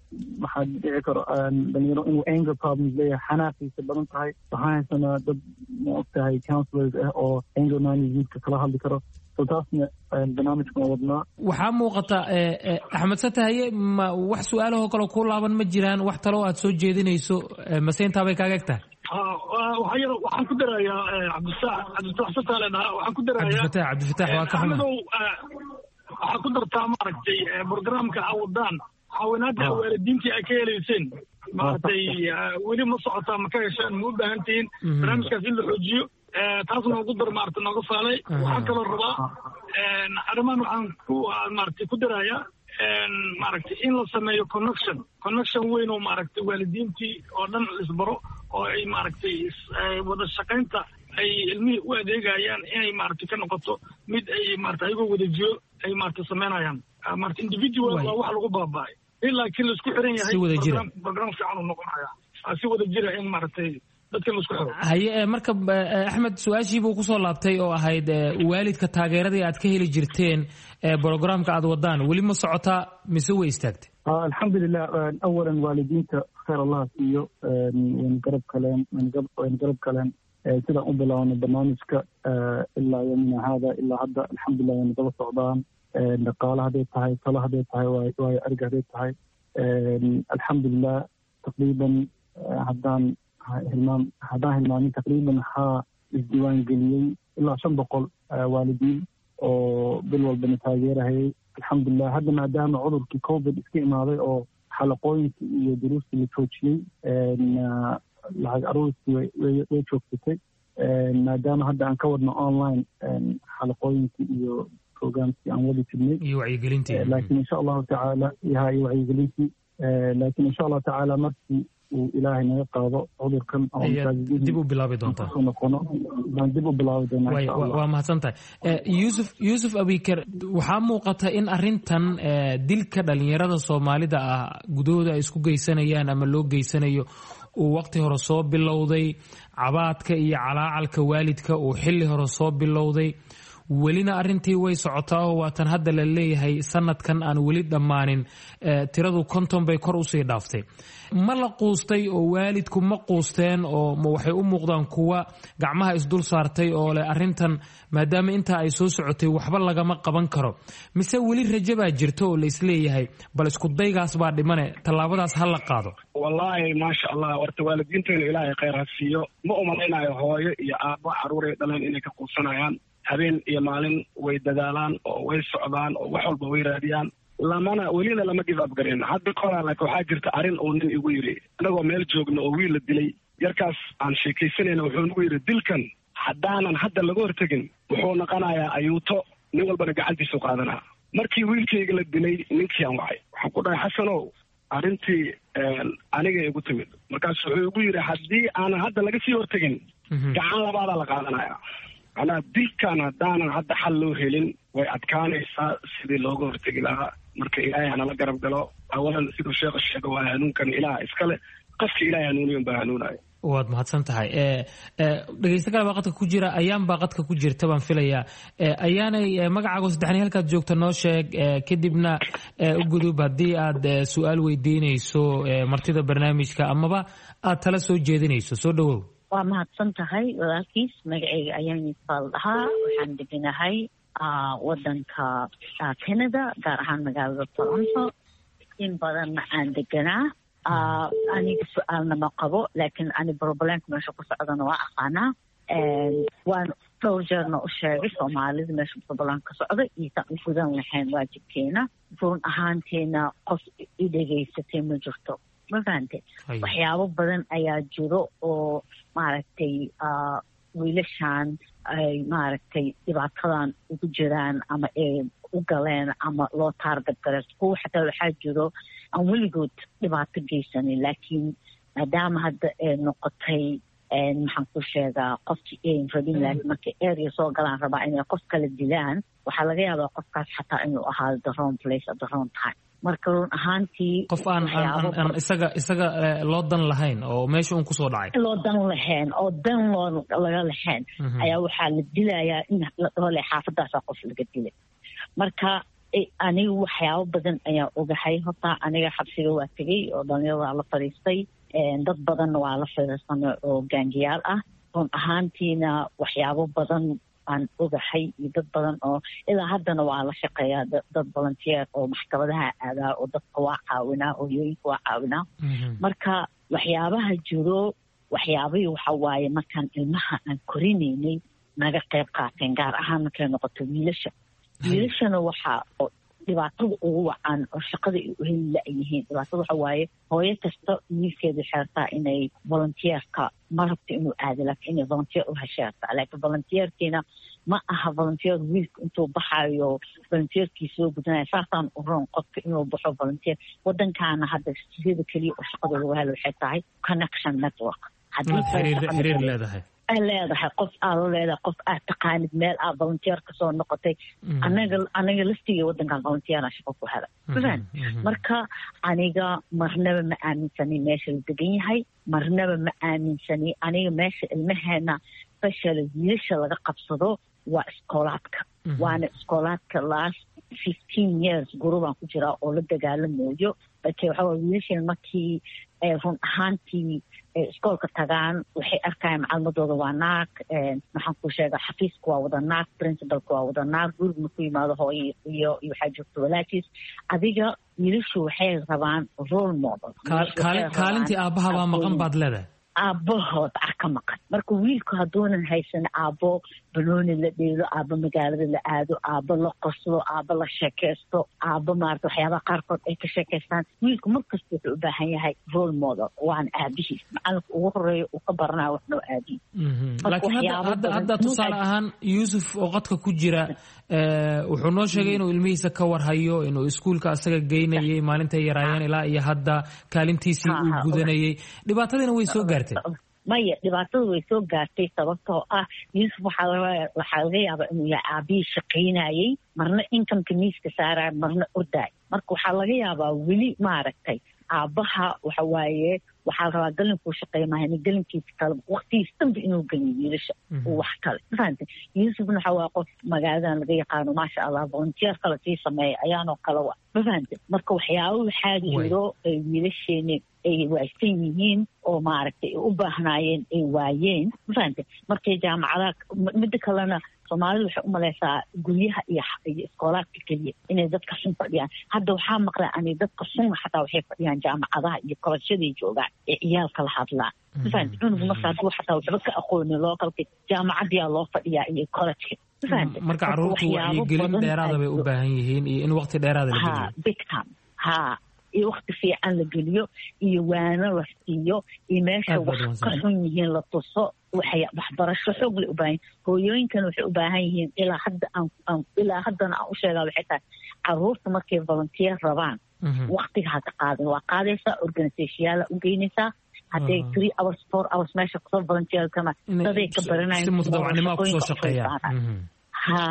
waxaa dhici karo dhalinyaro inuu anger problems leeyahay xanaaqiisa badan tahay waxaan haysanaa dad ma og tahay counselors ah oo anger managementka kala hadli karo so taasna barnaamijkan wadnaa. waxaa muuqata axmed satahaye ma wax su-aalahoo kale ku laaban ma jiraan wax taloo aad soo jeedinayso mase intaa bay kaaga eg tahay? waxaan ku darayaa cabdifataax cabdifataax sataale waxaan ku darayaa cabdifataax cabdifataax waa ka xuma waxaa ku dartaa maaragtay programka awadaan caawinaadka waalidiintii ay ka helayseen maaragtay weli ma socotaa ma ka heshaan ma u baahan tihiin barnaamijkaas in la xoojiyo taas noogu dar maaragtay nooga saalay waxaan kaloo rabaa arrimahan waxaan ku maaragtay ku darayaa maaragtay in la sameeyo connection connection weyn oo maaragtay waalidiintii oo dhan isbaro oo ay maaragtay wada shaqaynta ay ilmihii u adeegayaan inay maaragtay ka noqoto mid ay maaragtay ayagoo wada jiro ay maaragtay samaynayaan maaragtay individual waa wax lagu baaba'ay in laakiin la isku xiran yahay program fiican uu noqonaya si wada jira in maaragtay dadka la isku xiro. haye marka axmed su-aashii buu kusoo laabtay oo ahayd waalidka taageeradii aad ka heli jirteen programka aad wadaan weli ma socotaa mise way istaagtay? alxamdulilah awalan waalidiinta khayr allah siiyo wayna garab kaleen wayna garab kaleen sidaan u bilaabnay barnaamijka ilaa yomina haada ilaa hadda alxamdulilah wayna daba socdaan dhaqaale hadday tahay talo hadday tahay waayo ariga hadday tahay alxamdulilah taqriiban haddaan hilmaam haddaan hilmaamin taqriiban waxaa isdiiwaan geliyey ilaa shan boqol waalidiin oo bil walbana taageerahayay alxamdulilah hadda maadaama cudurkii covid iska imaaday oo xalaqooyinkii iyo duruustii la joojiyey lacag aruurtii way joogsatay maadaama hadda aan ka wadno online xalaqooyinkii iyo programkii aan wadi jirnay iyo wacyigelintii laakiin insha allahu tacaala yaha iyo wacyigelintii laakiin insha allahu tacaala markii uu ilaahay naga qaado cudurkan dib u bilaabi doontaa baan dib u bilaabi doonaa insha allah. waa mahadsan tahay yuusuf yuusuf abiker waxaa muuqata in arrintan dilka dhalinyarada soomaalida ah gudahooda ay isku geysanayaan ama loo geysanayo uu waqti hore soo bilowday cabaadka iyo calaacalka waalidka uu xilli hore soo bilowday welina arrintii way socotaa oo waatan hadda la leeyahay sanadkan aan weli dhammaanin tiradu konton bay kor usii dhaaftay. ma la quustay oo waalidku ma quusteen oo waxay u muuqdaan kuwa gacmaha isdul saartay oo leh arrintan maadaama intaa ay soo socotay waxba lagama qaban karo mise weli rajo baa jirto oo la isleeyahay bal isku daygaas baa dhimane tallaabadaas ha la qaado? wallaahi maasha allah warta waalidiinteena ilaahay khayr ha siiyo ma umalaynayo hooyo iyo aabbo caruuray dhaleen inay ka quusanayaan habeen iyo maalin way dadaalaan oo way socdaan oo wax walba way raadiyaan lamana welina lama give up garin hadda koraa laakiin waxaa jirta arrin uu nin igu yidhi anagoo meel joogno oo wiil la dilay yarkaas aan sheekaysanayna wuxuu nagu yidhi dilkan haddaanan hadda laga hortegin wuxuu noqonayaa ayuuto nin walbana gacantiisu qaadanaa markii wiilkayga la dilay ninkii aan wacay waxaan ku dhahay xasanow arrintii aniga igu timid markaas wuxuu igu yidhi haddii aanan hadda laga sii hortegin gacan labaadaa la qaadanaya anaa dilkan haddaanan hadda xal loo helin way adkaanaysaa sidii looga hortegi lahaa marka ilaahay hanala garab galo awalan siduu sheekha sheega waa hanuunkan ilaah iskale qofka ilaahay hanuuniyan baa hanuunayo. waad mahadsan tahay dhegeysta kale baa qadka ku jira ayaan baa qadka ku jirta baan filayaa ayaanay magacaago saddexni halkaad joogta noo sheeg kadibna u gudub haddii aad su-aal weydiinayso martida barnaamijka amaba aad tala soo jeedinayso soo dhawow. waa mahadsan tahay walaalkiis magacayga ayaan faal dhahaa waxaan deganahay wadanka canada gaar ahaan magaalada toronto in badan aan deganaa aniga su-aalna ma qabo laakiin ani problemka meesha ku socdana waa aqaanaa waan dhowr jeerna u sheegay soomaalida meesha problem ka socda iyosan u gudan lahayn waajibkeena run ahaanteena qof i dhegaysatay ma jirto ma fahante waxyaabo badan ayaa jiro oo maaragtay wiilashaan ay maaragtay dhibaatadan ugu jiraan ama ay u galeen ama loo taargad gale kuwa xataa waxaa jiro aan weligood dhibaato geysanin laakiin maadaama hadda ay noqotay maxaan ku sheegaa qofkii ayn rabin laakiin markay area soo galaan rabaa inay qof kala dilaan waxaa laga yaabaa qofkaas xataa inuu ahaado the wrong place at the wrong time marka run ahaantii qof aan aan isaga isaga loo dan lahayn oo meesha uun kusoo dhacay loo dan lahayn oo dan loo laga lahayn ayaa waxaa la dilayaa in la dhaho le xaafadaasaa qof laga dilay marka aniga waxyaabo badan ayaan ogahay. horta aniga xabsiga waa tegey oo dhalinyaro waa la fadhiistay, dad badanna waa la fadhiisanay oo gaangiyaal ah. run ahaantiina waxyaabo badan aan ogahay iyo dad badan oo ilaa haddana waa la shaqeeyaa, dad volunteer oo maxkamadaha aadaa oo dadka waa caawinaa, hooyooyinka waa caawinaa. marka waxyaabaha jiro waxyaabihii waxa waaye markaan ilmaha aan korinaynay naga qayb qaateen, gaar ahaan markay noqoto wiilasha. wiilashana waxaa dhibaatada ugu wacan oo shaqada ay u heli la-yihiin. dhibaatada waxa waaye hooyo kasta wiilkeeda xeertaa inay volunteerka ma rabto inuu aado, laakiin inay volunteer u hesheertaa. laakiin volunteerkiina ma aha volunteer wiilka intuu baxayo volunteerkii soo gudanayo. saasaan u roon qofka inuu baxo volunteer. wadankaana hadda sida keliya oo shaqada lagu helo waxay tahay connection network. xiriir leedahay leedahay qof aad la leedahay, qof aad taqaanid, meel aad volunteer kasoo noqotay. anaga aniga laftiga wadankan volunteera shaqo ku helay. faham marka aniga marnaba ma aaminsani meesha la degan yahay, marnaba ma aaminsani aniga meesha ilmaheena special wiilasha laga qabsado waa iskoolaadka. waana iskoolaadka last fifteen years gurubaan ku jiraa oo la dagaalamayo. balse waxa waa wiilasheen markii run ahaantii iskoolka tagaan waxay arkayaan macalimadooda waa naag, maxaan ku sheegaa xafiiska waa wada naag, principalka waa wada naag, guriga marku yimaado hooyo iyo iyo waxaa joogta walaajiis. adiga wiilashu waxay rabaan role model. kaalintii aabbaha baa maqan baad leedahay. aabahood ah ka maqan. marka wiilku hadduunan haysan aabbo banooni la dheelo, aabbo magaalada la aado, aabbo la qoslo, aabbo la sheekaysto, aabbo maarata waxyaabaha qaarkood ay ka sheekaystaan, wiilku markasta wuxuu u baahan yahay role model. waana aabihiis macalinka ugu horeeya uu ka baranaya wax noo aadiy. laakiin hadda tusaale ahaan yuusuf oo qadka ku jira wuxuu noo sheegay inuu ilmihiisa ka warhayo, inuu iskuulka asaga geynayay maalintay yaraayeen ilaa iyo hadda kaalintiisii uu gudanayay. dhibaatadiina way soo gaartay. maya dhibaatada way soo gaartay sababtoo ah yuusuf waxaa waxaa laga yaabaa inuu yahay aabihii shaqaynayay, marna inkamka miiska saaraya, marna ordaay. marka waxaa laga yaabaa weli maaragtay aabbaha waxa waaye waxaa la rabaa galinkuu shaqeeya maahan galinkiisa kale waqtigiis dhanba inuu geliyo wiilasha wax kale. mafahantay yuusufna waxa waa qof magaaladan laga yaqaano maasha allah, volunteer kale sii sameeya ayaanoo kale wa. mafahantay marka waxyaabo waxaa jiro ay wiilasheeni ay waaysan yihiin oo maaragtay u baahnaayeen ay waayeen. mafahantay markay jaamacadaha midda kalena soomaalida waxay u malaysaa guryaha iyo iyo iskoolaadka keliya inay dadka xun fadhiyaan. hadda waxaa maqlay ani dadka xun xataa waxay fadhiyaan jaamacadaha iyo koloshaday joogaan ee ciyaalka la hadlaa. mafahantay cunug marka hadduu xataa waxba ka aqoonin lookalka jaamacadiyaa loo fadhiyaa iyo kolojka. marka carruurtu wacyigelin dheeraada bay u baahan yihiin iyo in waqti dheeraada la geliyo. big time ha iyo waqti fiican la geliyo iyo waano la siiyo iyo meesha wax ka xun yihiin la tuso. waxay waxbarasho xoog leh u baahan yihiin. hooyooyinkana waxay u baahan yihiin ilaa hadda aan ilaa haddana aan u sheegaa waxay tahay carruurta markay volunteer rabaan waqtiga ha ka qaadan. waa qaadaysaa organisationyaala u geynaysaa. hadday three hours four hours meesha kusoo volunteerkana daday ka baranayaan si mutadawacnimo kusoo shaqeeyaan. ha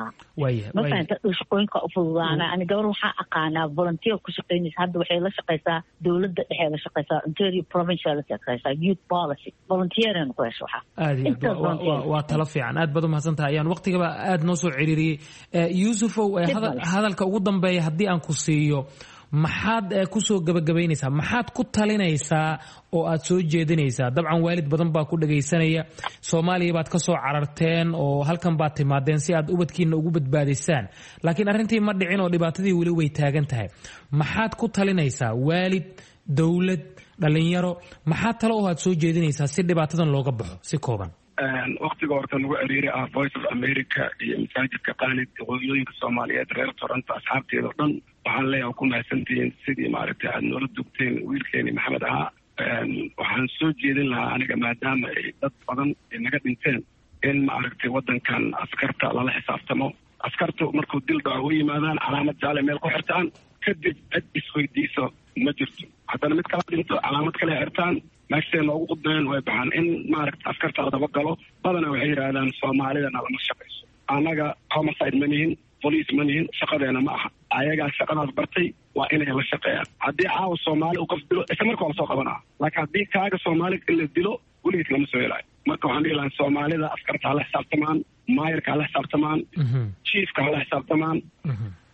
mafahanta shaqooyinka u fududaana. ani gabar waxaa aqaanaa volunteer ku shaqeynaysa. hadda waxay la shaqeysaa dowladda dhexee la shaqeysaa, ontario provincial la shaqeysaa, youth policy volunteeran ku hesho. waxaa aad iyo waa talo fiican. aad baad umahadsan tahay. ayaan waqtigaba aad noo soo ciriiriyey. yuusufow hadalka ugu dambeeya haddii aan ku siiyo maxaad kusoo gabagabaynaysaa, maxaad ku talinaysaa oo aad soo jeedinaysaa? dabcan waalid badan baa ku dhagaysanaya. soomaaliya baad ka soo cararteen oo halkan baad timaadeen si aad ubadkiina ugu badbaadisaan, laakiin arrintii ma dhicin oo dhibaatadii weli way taagan tahay. maxaad ku talinaysaa waalid, dowlad, dhalinyaro? maxaad talo oo aad soo jeedinaysaa si dhibaatadan looga baxo si kooban? waktiga horta lagu ariiray ah voice of america iyo masaajidka qaanid hooyooyinka soomaaliyeed reer toronto asxaabteeda o dhan waxaan leeyahay ku mahadsantihiin sidii maaragtay aada noola dugteen wiilkeeni maxamed ahaa. waxaan soo jeedin lahaa aniga maadaama ay dad badan naga dhinteen in maaragtay wadankan askarta lala xisaabtamo. askartu markuu dil dhaco u yimaadaan calaamad jaale meel ku xirtaan, kadib cid isweydiiso ma jirto. haddana mid kala dhinto calaamad kale xirtaan, meeshae noogu qudbeen way baxaan in maaragta askarta la daba galo. badana waxay yidhaahdaan soomaalidana lama shaqayso. annaga homicide ma nihin, bolice ma nihin, shaqadeena ma aha. ayagaa shaqadaas bartay waa inay la shaqeeyaan. haddii caawa soomaali u qof dilo isla marka waa lasoo qabanaa, laakiin haddii kaaga soomaali in la dilo weligiis lama soo helaayo. marka waxaan dhihi lahaa soomaalida askarta hala xisaabtamaan, maayarka hala xisaabtamaan, chiefka hala xisaabtamaan,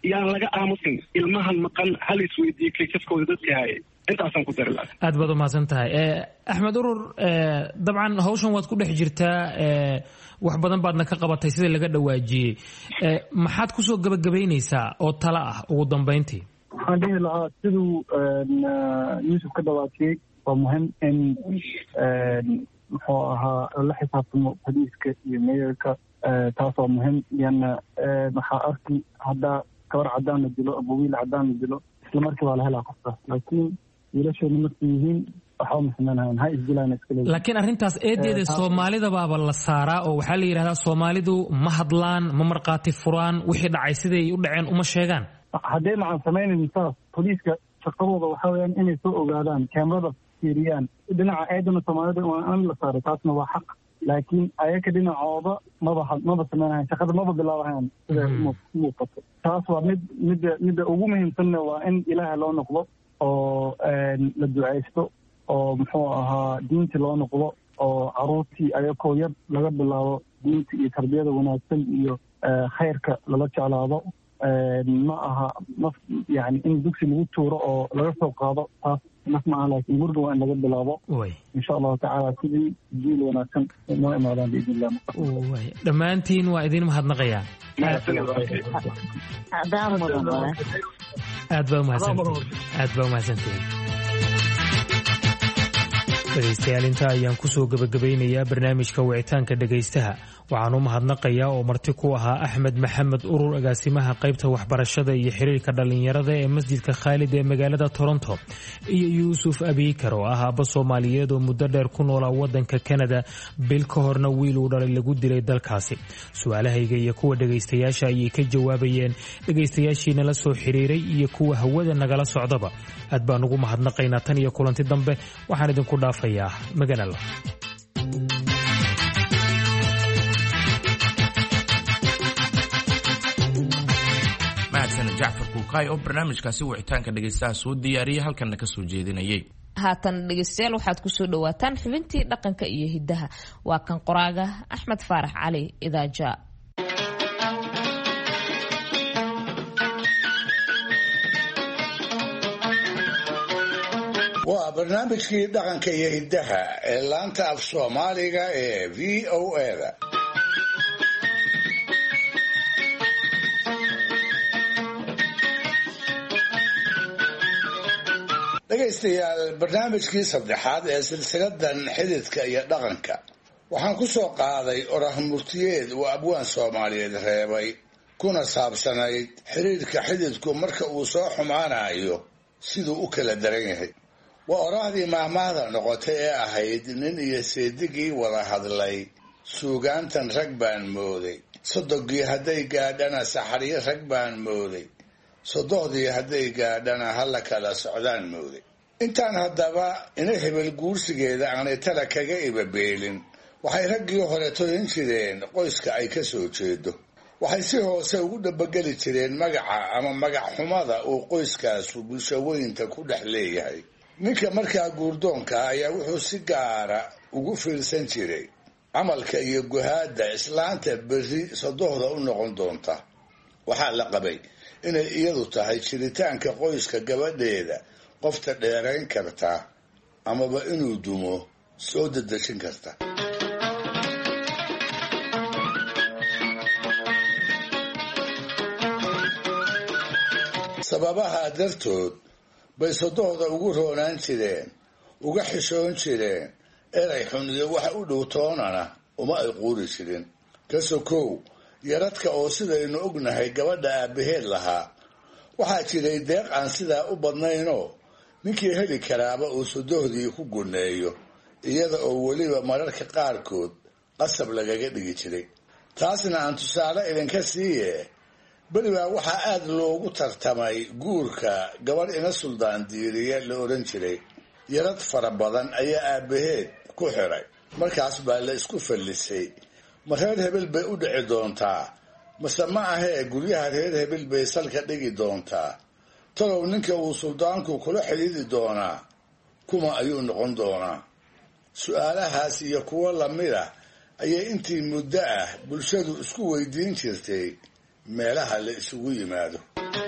yaan laga aamusin ilmahan maqan hal isweydiiyo kaysaskooda dadka hayay intaasaan ku dari lahaa. aad baad umahadsan tahay axmed urur. dabcan hawshan waad ku dhex jirtaa, wax badan baadna ka qabatay sida laga dhawaajiyey. maxaad kusoo gabagabaynaysaa oo talo ah ugu dambayntii? waxaan dhihi lahaa siduu yuusuf ka dhawaajiyey waa muhim in muxuu ahaa la xisaabtamo boliiska iyo meeyarka. taas waa muhim yana waxaa arki haddaa gabar cadaan la dilo ama wiil cadaan la dilo isla markii waa la helaa qofkaas, laakiin wiilasheena markay yihiin waxba ma samaynayan ha isdilaan iskale. laakiin arrintaas eedeeda soomaalida baaba la saaraa oo waxaa la yidhahdaa soomaalidu ma hadlaan, ma markhaati furaan, wixii dhacay siday u dhaceen uma sheegaan. haddee macaan samaynayn saas boliiska shaqadooda waxaa weyaan inay soo ogaadaan kaamerada fiiriyaan dhinaca eedana soomaalida waa in la saaray, taasna waa xaq. laakiin ayaka dhinacooda maba maba samaynayan shaqada maba bilaabahayan sida muuqato. taas waa mid midda midda ugu muhiimsanna waa in ilaaha loo noqdo oo la ducaysto oo muxuu ahaa diinta loo noqdo oo caruurtii ayakoo yar laga bilaabo diinta iyo tarbiyada wanaagsan iyo khayrka lala jeclaado. ma aha naf yani in dugsi lagu tuuro oo laga soo qaado taas naf maaha, laakiin guriga waa in laga bilaabo insha allahu tacaala sidii jiil wanaagsan noo imaadaan biidn illah. dhammaantiin waa idin mahadnaqayaa. aad baa umahadsantihiin aad baa umahadsantihiin dhegaystayaal intaa ayaan kusoo gabagabaynayaa barnaamijka wicitaanka dhegaystaha. waxaan u mahadnaqayaa oo marti ku ahaa axmed maxamed urur, agaasimaha qaybta waxbarashada iyo xiriirka dhallinyarada ee masjidka khaalid ee magaalada toronto, iyo yuusuf abiikar oo ah aabba soomaaliyeed oo muddo dheer ku noolaa waddanka kanada, bil ka horna wiil uu dhalay lagu dilay dalkaasi. su-aalahayga iyo kuwa dhegaystayaasha ayay ka jawaabayeen dhegaystayaashii nala soo xiriiray iyo kuwa hawada nagala socdaba. aad baan ugu mahadnaqaynaa. tan iyo kulanti dambe waxaan idinku dhaafayaa maganala. mahadsaned jacfar kuukaay oo barnaamijkaasi wicitaanka dhegaystaha soo diyaariyay halkanna ka soo jeedinayay. haatan dhegaystayaal waxaad kusoo dhawaataan xubintii dhaqanka iyo hiddaha. waa kan qoraaga axmed faarax cali idaaja. waa barnaamijkii dhaqanka iyo hiddaha ee laanta af soomaaliga ee v o a-da. dhegaystayaal, barnaamijkii saddexaad ee silsiladan xididka iyo dhaqanka waxaan ku soo qaaday orah murtiyeed uu abwaan soomaaliyeed reebay, kuna saabsanayd xiriirka xididku marka uu soo xumaanayo siduu u kala daran yahay. waa oraahdii maahmaahda noqotay ee ahayd nin iyo seedigii wada hadlay suugaantan rag baan mooday, sodogii hadday gaadhana saxariyo rag baan mooday, sodohdii hadday gaadhana hala kala socdaan mooday. intaan haddaba ina hebel guursigeeda aanay tala kaga ibabeelin, waxay raggii hore toyan jireen qoyska ay ka soo jeedo. waxay si hoose ugu dhabageli jireen magaca ama magac xumada uu qoyskaasu bulshaweynta ku dhex leeyahay. ninka markaa guurdoonka ayaa wuxuu si gaara ugu fiirsan jiray camalka iyo guhaadda islaanta berri sodohda u noqon doonta. waxaa la qabay inay iyadu tahay jiritaanka qoyska gabadheeda qofta dheerayn karta amaba inuu dumo soo dedejin karta. sababaha dartood bay sodohda ugu roonaan jireen, uga xishoon jireen, eray xun iyo waxa u dhow toonana uma ay quuri jirin. ka sokow yaradka oo sidaynu ognahay gabadha aabbaheed lahaa, waxaa jiray deeq aan sidaa u badnaynoo ninkii heli karaaba uu sodohdii ku guneeyo, iyada oo weliba mararka qaarkood qasab lagaga dhigi jiray. taasna aan tusaale idinka siiye, beri baa waxaa aad loogu tartamay guurka gabadh ina suldaan diiriye la odhan jiray. yarad fara badan ayaa aabbaheed ku xiray. markaas baa la isku fallisay, ma reer hebel bay u dhici doontaa mase ma ahee guryaha reer hebel bay salka dhigi doontaa? talow ninka uu suldaanku kula xidhiidi doonaa kuma ayuu noqon doonaa? su-aalahaas iyo kuwo lamid ah ayay intii muddo ah bulshadu isku weydiin jirtay meelaha la isugu yimaado.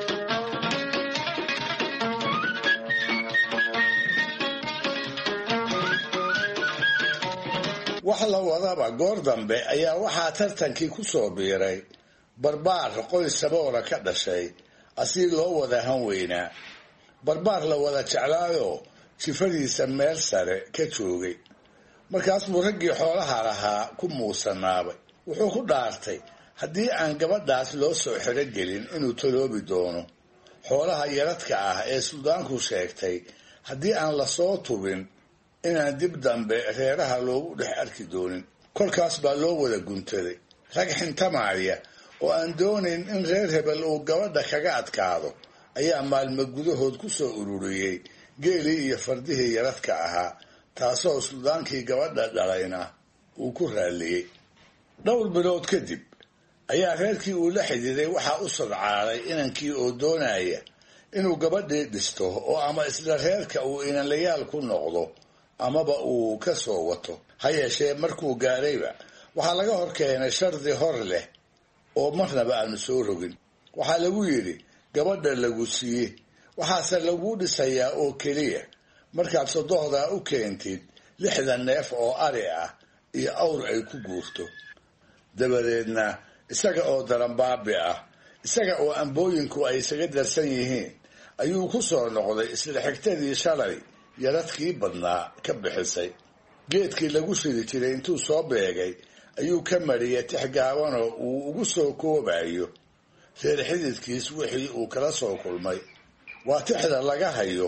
wax la wadaba goor dambe ayaa waxaa tartankii ku soo biiray barbaar qoys saboora ka dhashay asii loo wada han weynaa, barbaar la wada jeclaayoo jifadiisa meel sare ka joogay. markaas buu raggii xoolaha lahaa ku muusanaabay. wuxuu ku dhaartay haddii aan gabadhaas loo soo xerogelin inuu taloobi doono. xoolaha yaradka ah ee suldaanku sheegtay haddii aan lasoo tubin inaan dib dambe reeraha loogu dhex arki doonin. kolkaas baa loo wada guntaday. rag xintamaaya oo aan doonayn in reer hebel uu gabadha kaga adkaado ayaa maalmo gudahood ku soo ururiyey geelii iyo fardihii yaradka ahaa, taasoo suldaankii gabadha dhalayna uu ku raalliyey. dhowr bilood kadib ayaa reerkii uu la xididay waxaa u sadcaalay inankii oo doonaya inuu gabadhii dhisto oo ama isla reerka uu inanlayaal ku noqdo amaba uu ka soo wato. ha yeeshee markuu gaarayba waxaa laga hor keenay shardi hor leh oo marnaba aanu soo rogin. waxaa lagu yidhi gabadha lagu siiye waxaase laguu dhisayaa oo keliya markaad sodohdaa u keentid lixdan neef oo ari ah iyo awr ay ku guurto. dabadeedna isaga oo daranbaabi ah, isaga oo ambooyinku ay isaga darsan yihiin, ayuu ku soo noqday isla xigtadii shalay yaradkii badnaa ka bixisay. geedkii lagu shidi jiray intuu soo beegay ayuu ka mariyay tix gaabanoo uu ugu soo koobayo reer xididkiis wixii uu kala soo kulmay. waa tixda laga hayo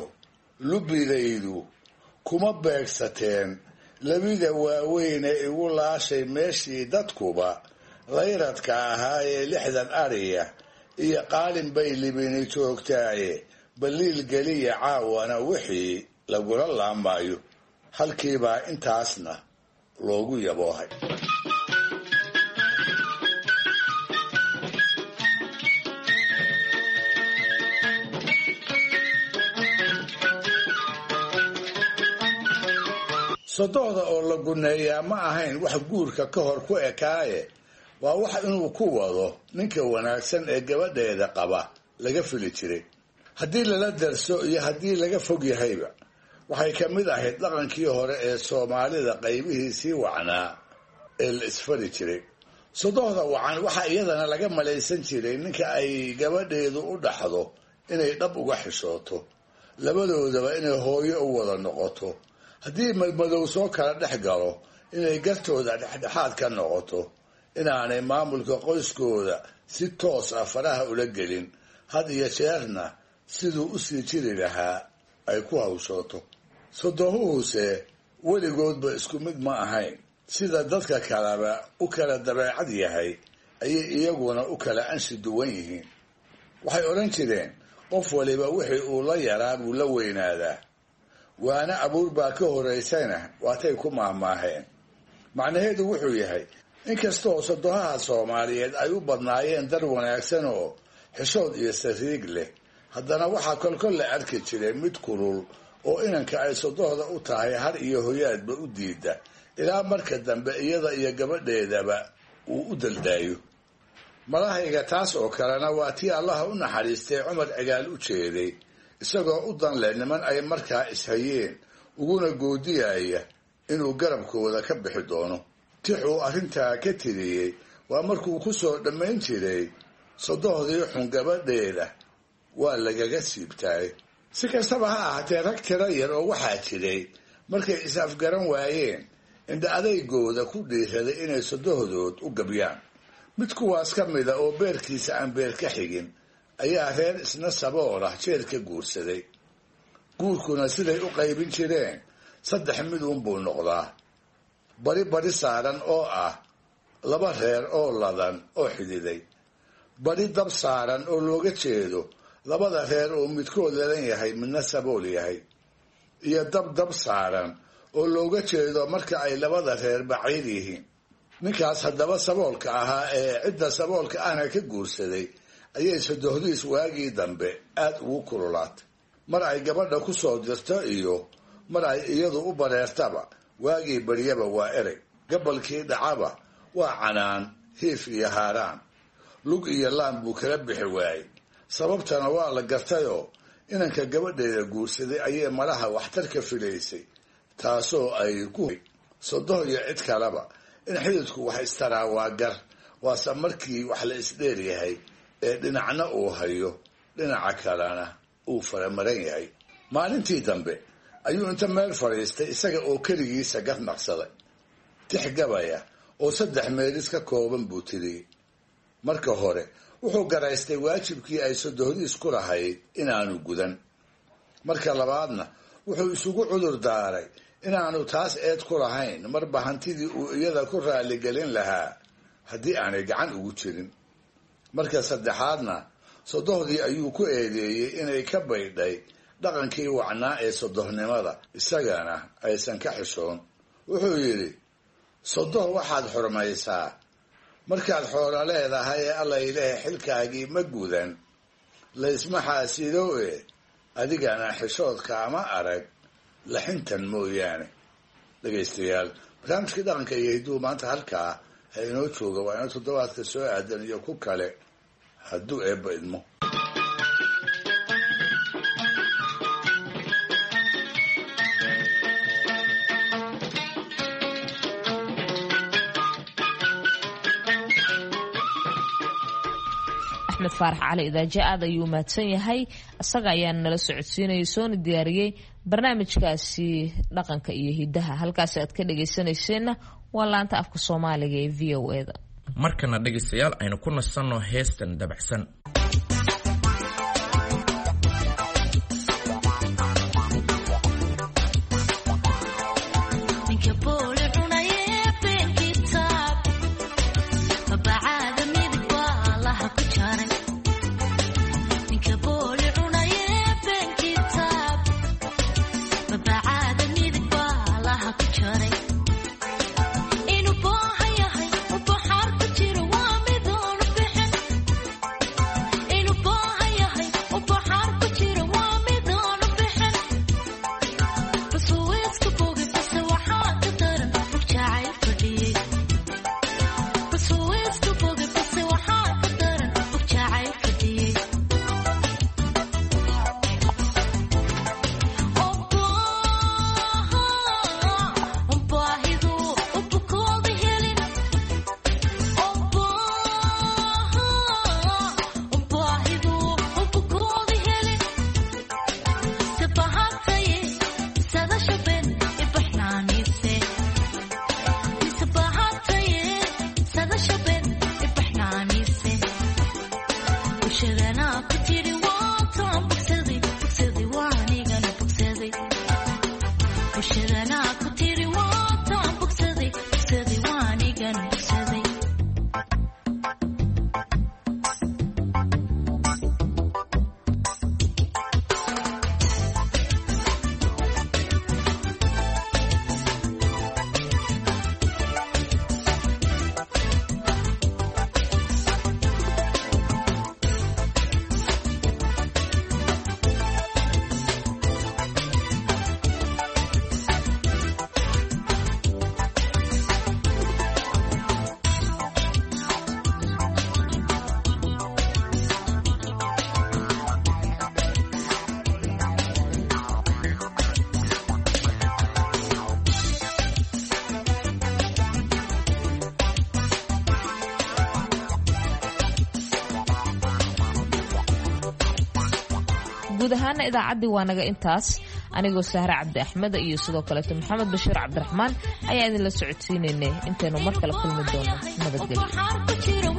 lubidaydu kuma beegsateen labida waaweyne igu laashay meeshii dadkuba layradka ahaa ee lixdan ariya iyo qaalin bay libini joogtaaye baliil geliya caawana wixii lagula laamaayo. halkiibaa intaasna loogu yaboohay. sodohda oo la guneeyaa ma ahayn wax guurka ka hor ku ekaaye waa wax inuu ku wado ninka wanaagsan ee gabadheeda qaba laga fili jiray, haddii lala darso iyo haddii laga fog yahayba. waxay ka mid ahayd dhaqankii hore ee soomaalida qaybihiisii wacnaa ee la isfari jiray. sodohda wacan waxaa iyadana laga malaysan jiray ninka ay gabadheedu u dhaxdo inay dhab uga xishooto, labadoodaba inay hooyo u wada noqoto, haddii madmadow soo kala dhex galo inay gartooda dhexdhexaad ka noqoto, inaanay maamulka qoyskooda si toos ah faraha ula gelin, had iyo jeerna siduu u sii jiri lahaa ay ku hawshooto. sodohuhuse weligoodba isku mid ma ahayn. sida dadka kaleba u kala dabeecad yahay ayay iyaguna u kala anshi duwan yihiin. waxay odhan jireen qof waliba wixii uu la yaraa buu la weynaadaa, waana abuur baa ka horaysayna waatay ku maahmaaheen. macnaheedu wuxuu yahay inkastoo sodohaha soomaaliyeed ay u badnaayeen dar wanaagsan oo xishood iyo sariig leh, haddana waxaa kolkol la arki jiray mid kulul oo inanka ay sodohda u tahay har iyo hoyaadba u diida, ilaa marka dambe iyada iyo gabadheedaba uu u daldaayo. malahayga taas oo kalena waa tii allaha u naxariistay cumar cigaal u jeeday, isagoo u dan leh niman ay markaa ishayeen uguna goodiyaya inuu garabkooda ka bixi doono. tixuu arrintaa ka tiriyey waa markuu ku soo dhammayn jiray sodohdii xun gabadheeda waa lagaga siibtaay. si kastaba ha ahaatee rag tiro yar oo waxaa jiray markay is-afgaran waayeen indha adaygooda ku dhiiraday inay sodohdood u gabyaan. mid kuwaas ka mida oo beerkiisa aan beer ka xigin ayaa reer isna sabool ah jeer ka guursaday. guurkuna siday u qaybin jireen saddex mid uunbuu noqdaa: bari bari saaran oo ah laba reer oo ladan oo xididay, bari dab saaran oo looga jeedo labada reer oo midkood ladan yahay midna sabool yahay, iyo dab dab saaran oo looga jeedo marka ay labada reer baciid yihiin. ninkaas haddaba saboolka ahaa ee cidda saboolka ahna ka guursaday ayay sodohdiis waagii dambe aad ugu kululaatay. mar ay gabadha ku soo dirto iyo mar ay iyadu u bareertaba waagii baryaba waa erey, gabalkii dhacaba waa canaan, hiif iyo haaraan, lug iyo laan buu kala bixi waayey. sababtana waa la gartayoo inanka gabadheeda guursaday ayay malaha waxtar ka filaysay, taasoo ay ku sodoh iyo cid kaleba in xididku wax istaraa waa gar, waase markii wax la isdheer yahay ee dhinacna uu hayo dhinaca kalena uu faramaran yahay. maalintii dambe ayuu inta meel fadhiistay isaga oo keligiisa gar naqsaday. tix gabaya oo saddex meelis ka kooban buu tiriyey. marka hore wuxuu garaystay waajibkii ay sodohdiis ku lahayd inaanu gudan. marka labaadna wuxuu isugu cudur daaray inaanu taas eed ku lahayn, marba hantidii uu iyada ku raaligelin lahaa haddii aanay gacan ugu jirin. marka saddexaadna sodohdii ayuu ku eedeeyey inay ka baydhay dhaqankii wacnaa ee sodohnimada, isagana aysan ka xishoon. wuxuu yidhi, sodoh waxaad xurmaysaa markaad xoolo leedahay ee alla ilaahay xilkaagii ma gudan, laysma xaasidoe adigana xishoodka ama arag laxintan mooyaane. dhegaystayaal, barnaamijkii dhaqanka iyo hidduu maanta halkaa ha inoo jooga. waa inoo toddobaadka soo aadan iyo ku kale hadduu eebba idmo. axmed faarax cali idaaje aad ayuu mahadsan yahay. isaga ayaan nala socodsiinayay soona diyaariyey barnaamijkaasi dhaqanka iyo hidaha. halkaasi aad ka dhagaysanayseena waa laanta afka soomaaliga ee v o eda. markana dhegaystayaal aynu ku nasanno heestan dabacsan. guud ahaana idaacaddii waa naga intaas. anigoo sahre cabdi axmed iyo sidoo kaleeto maxamed bashiir cabdiraxmaan ayaa idinla socodsiinaynay. intaynu mar kale kulmi doono nabadgelyo.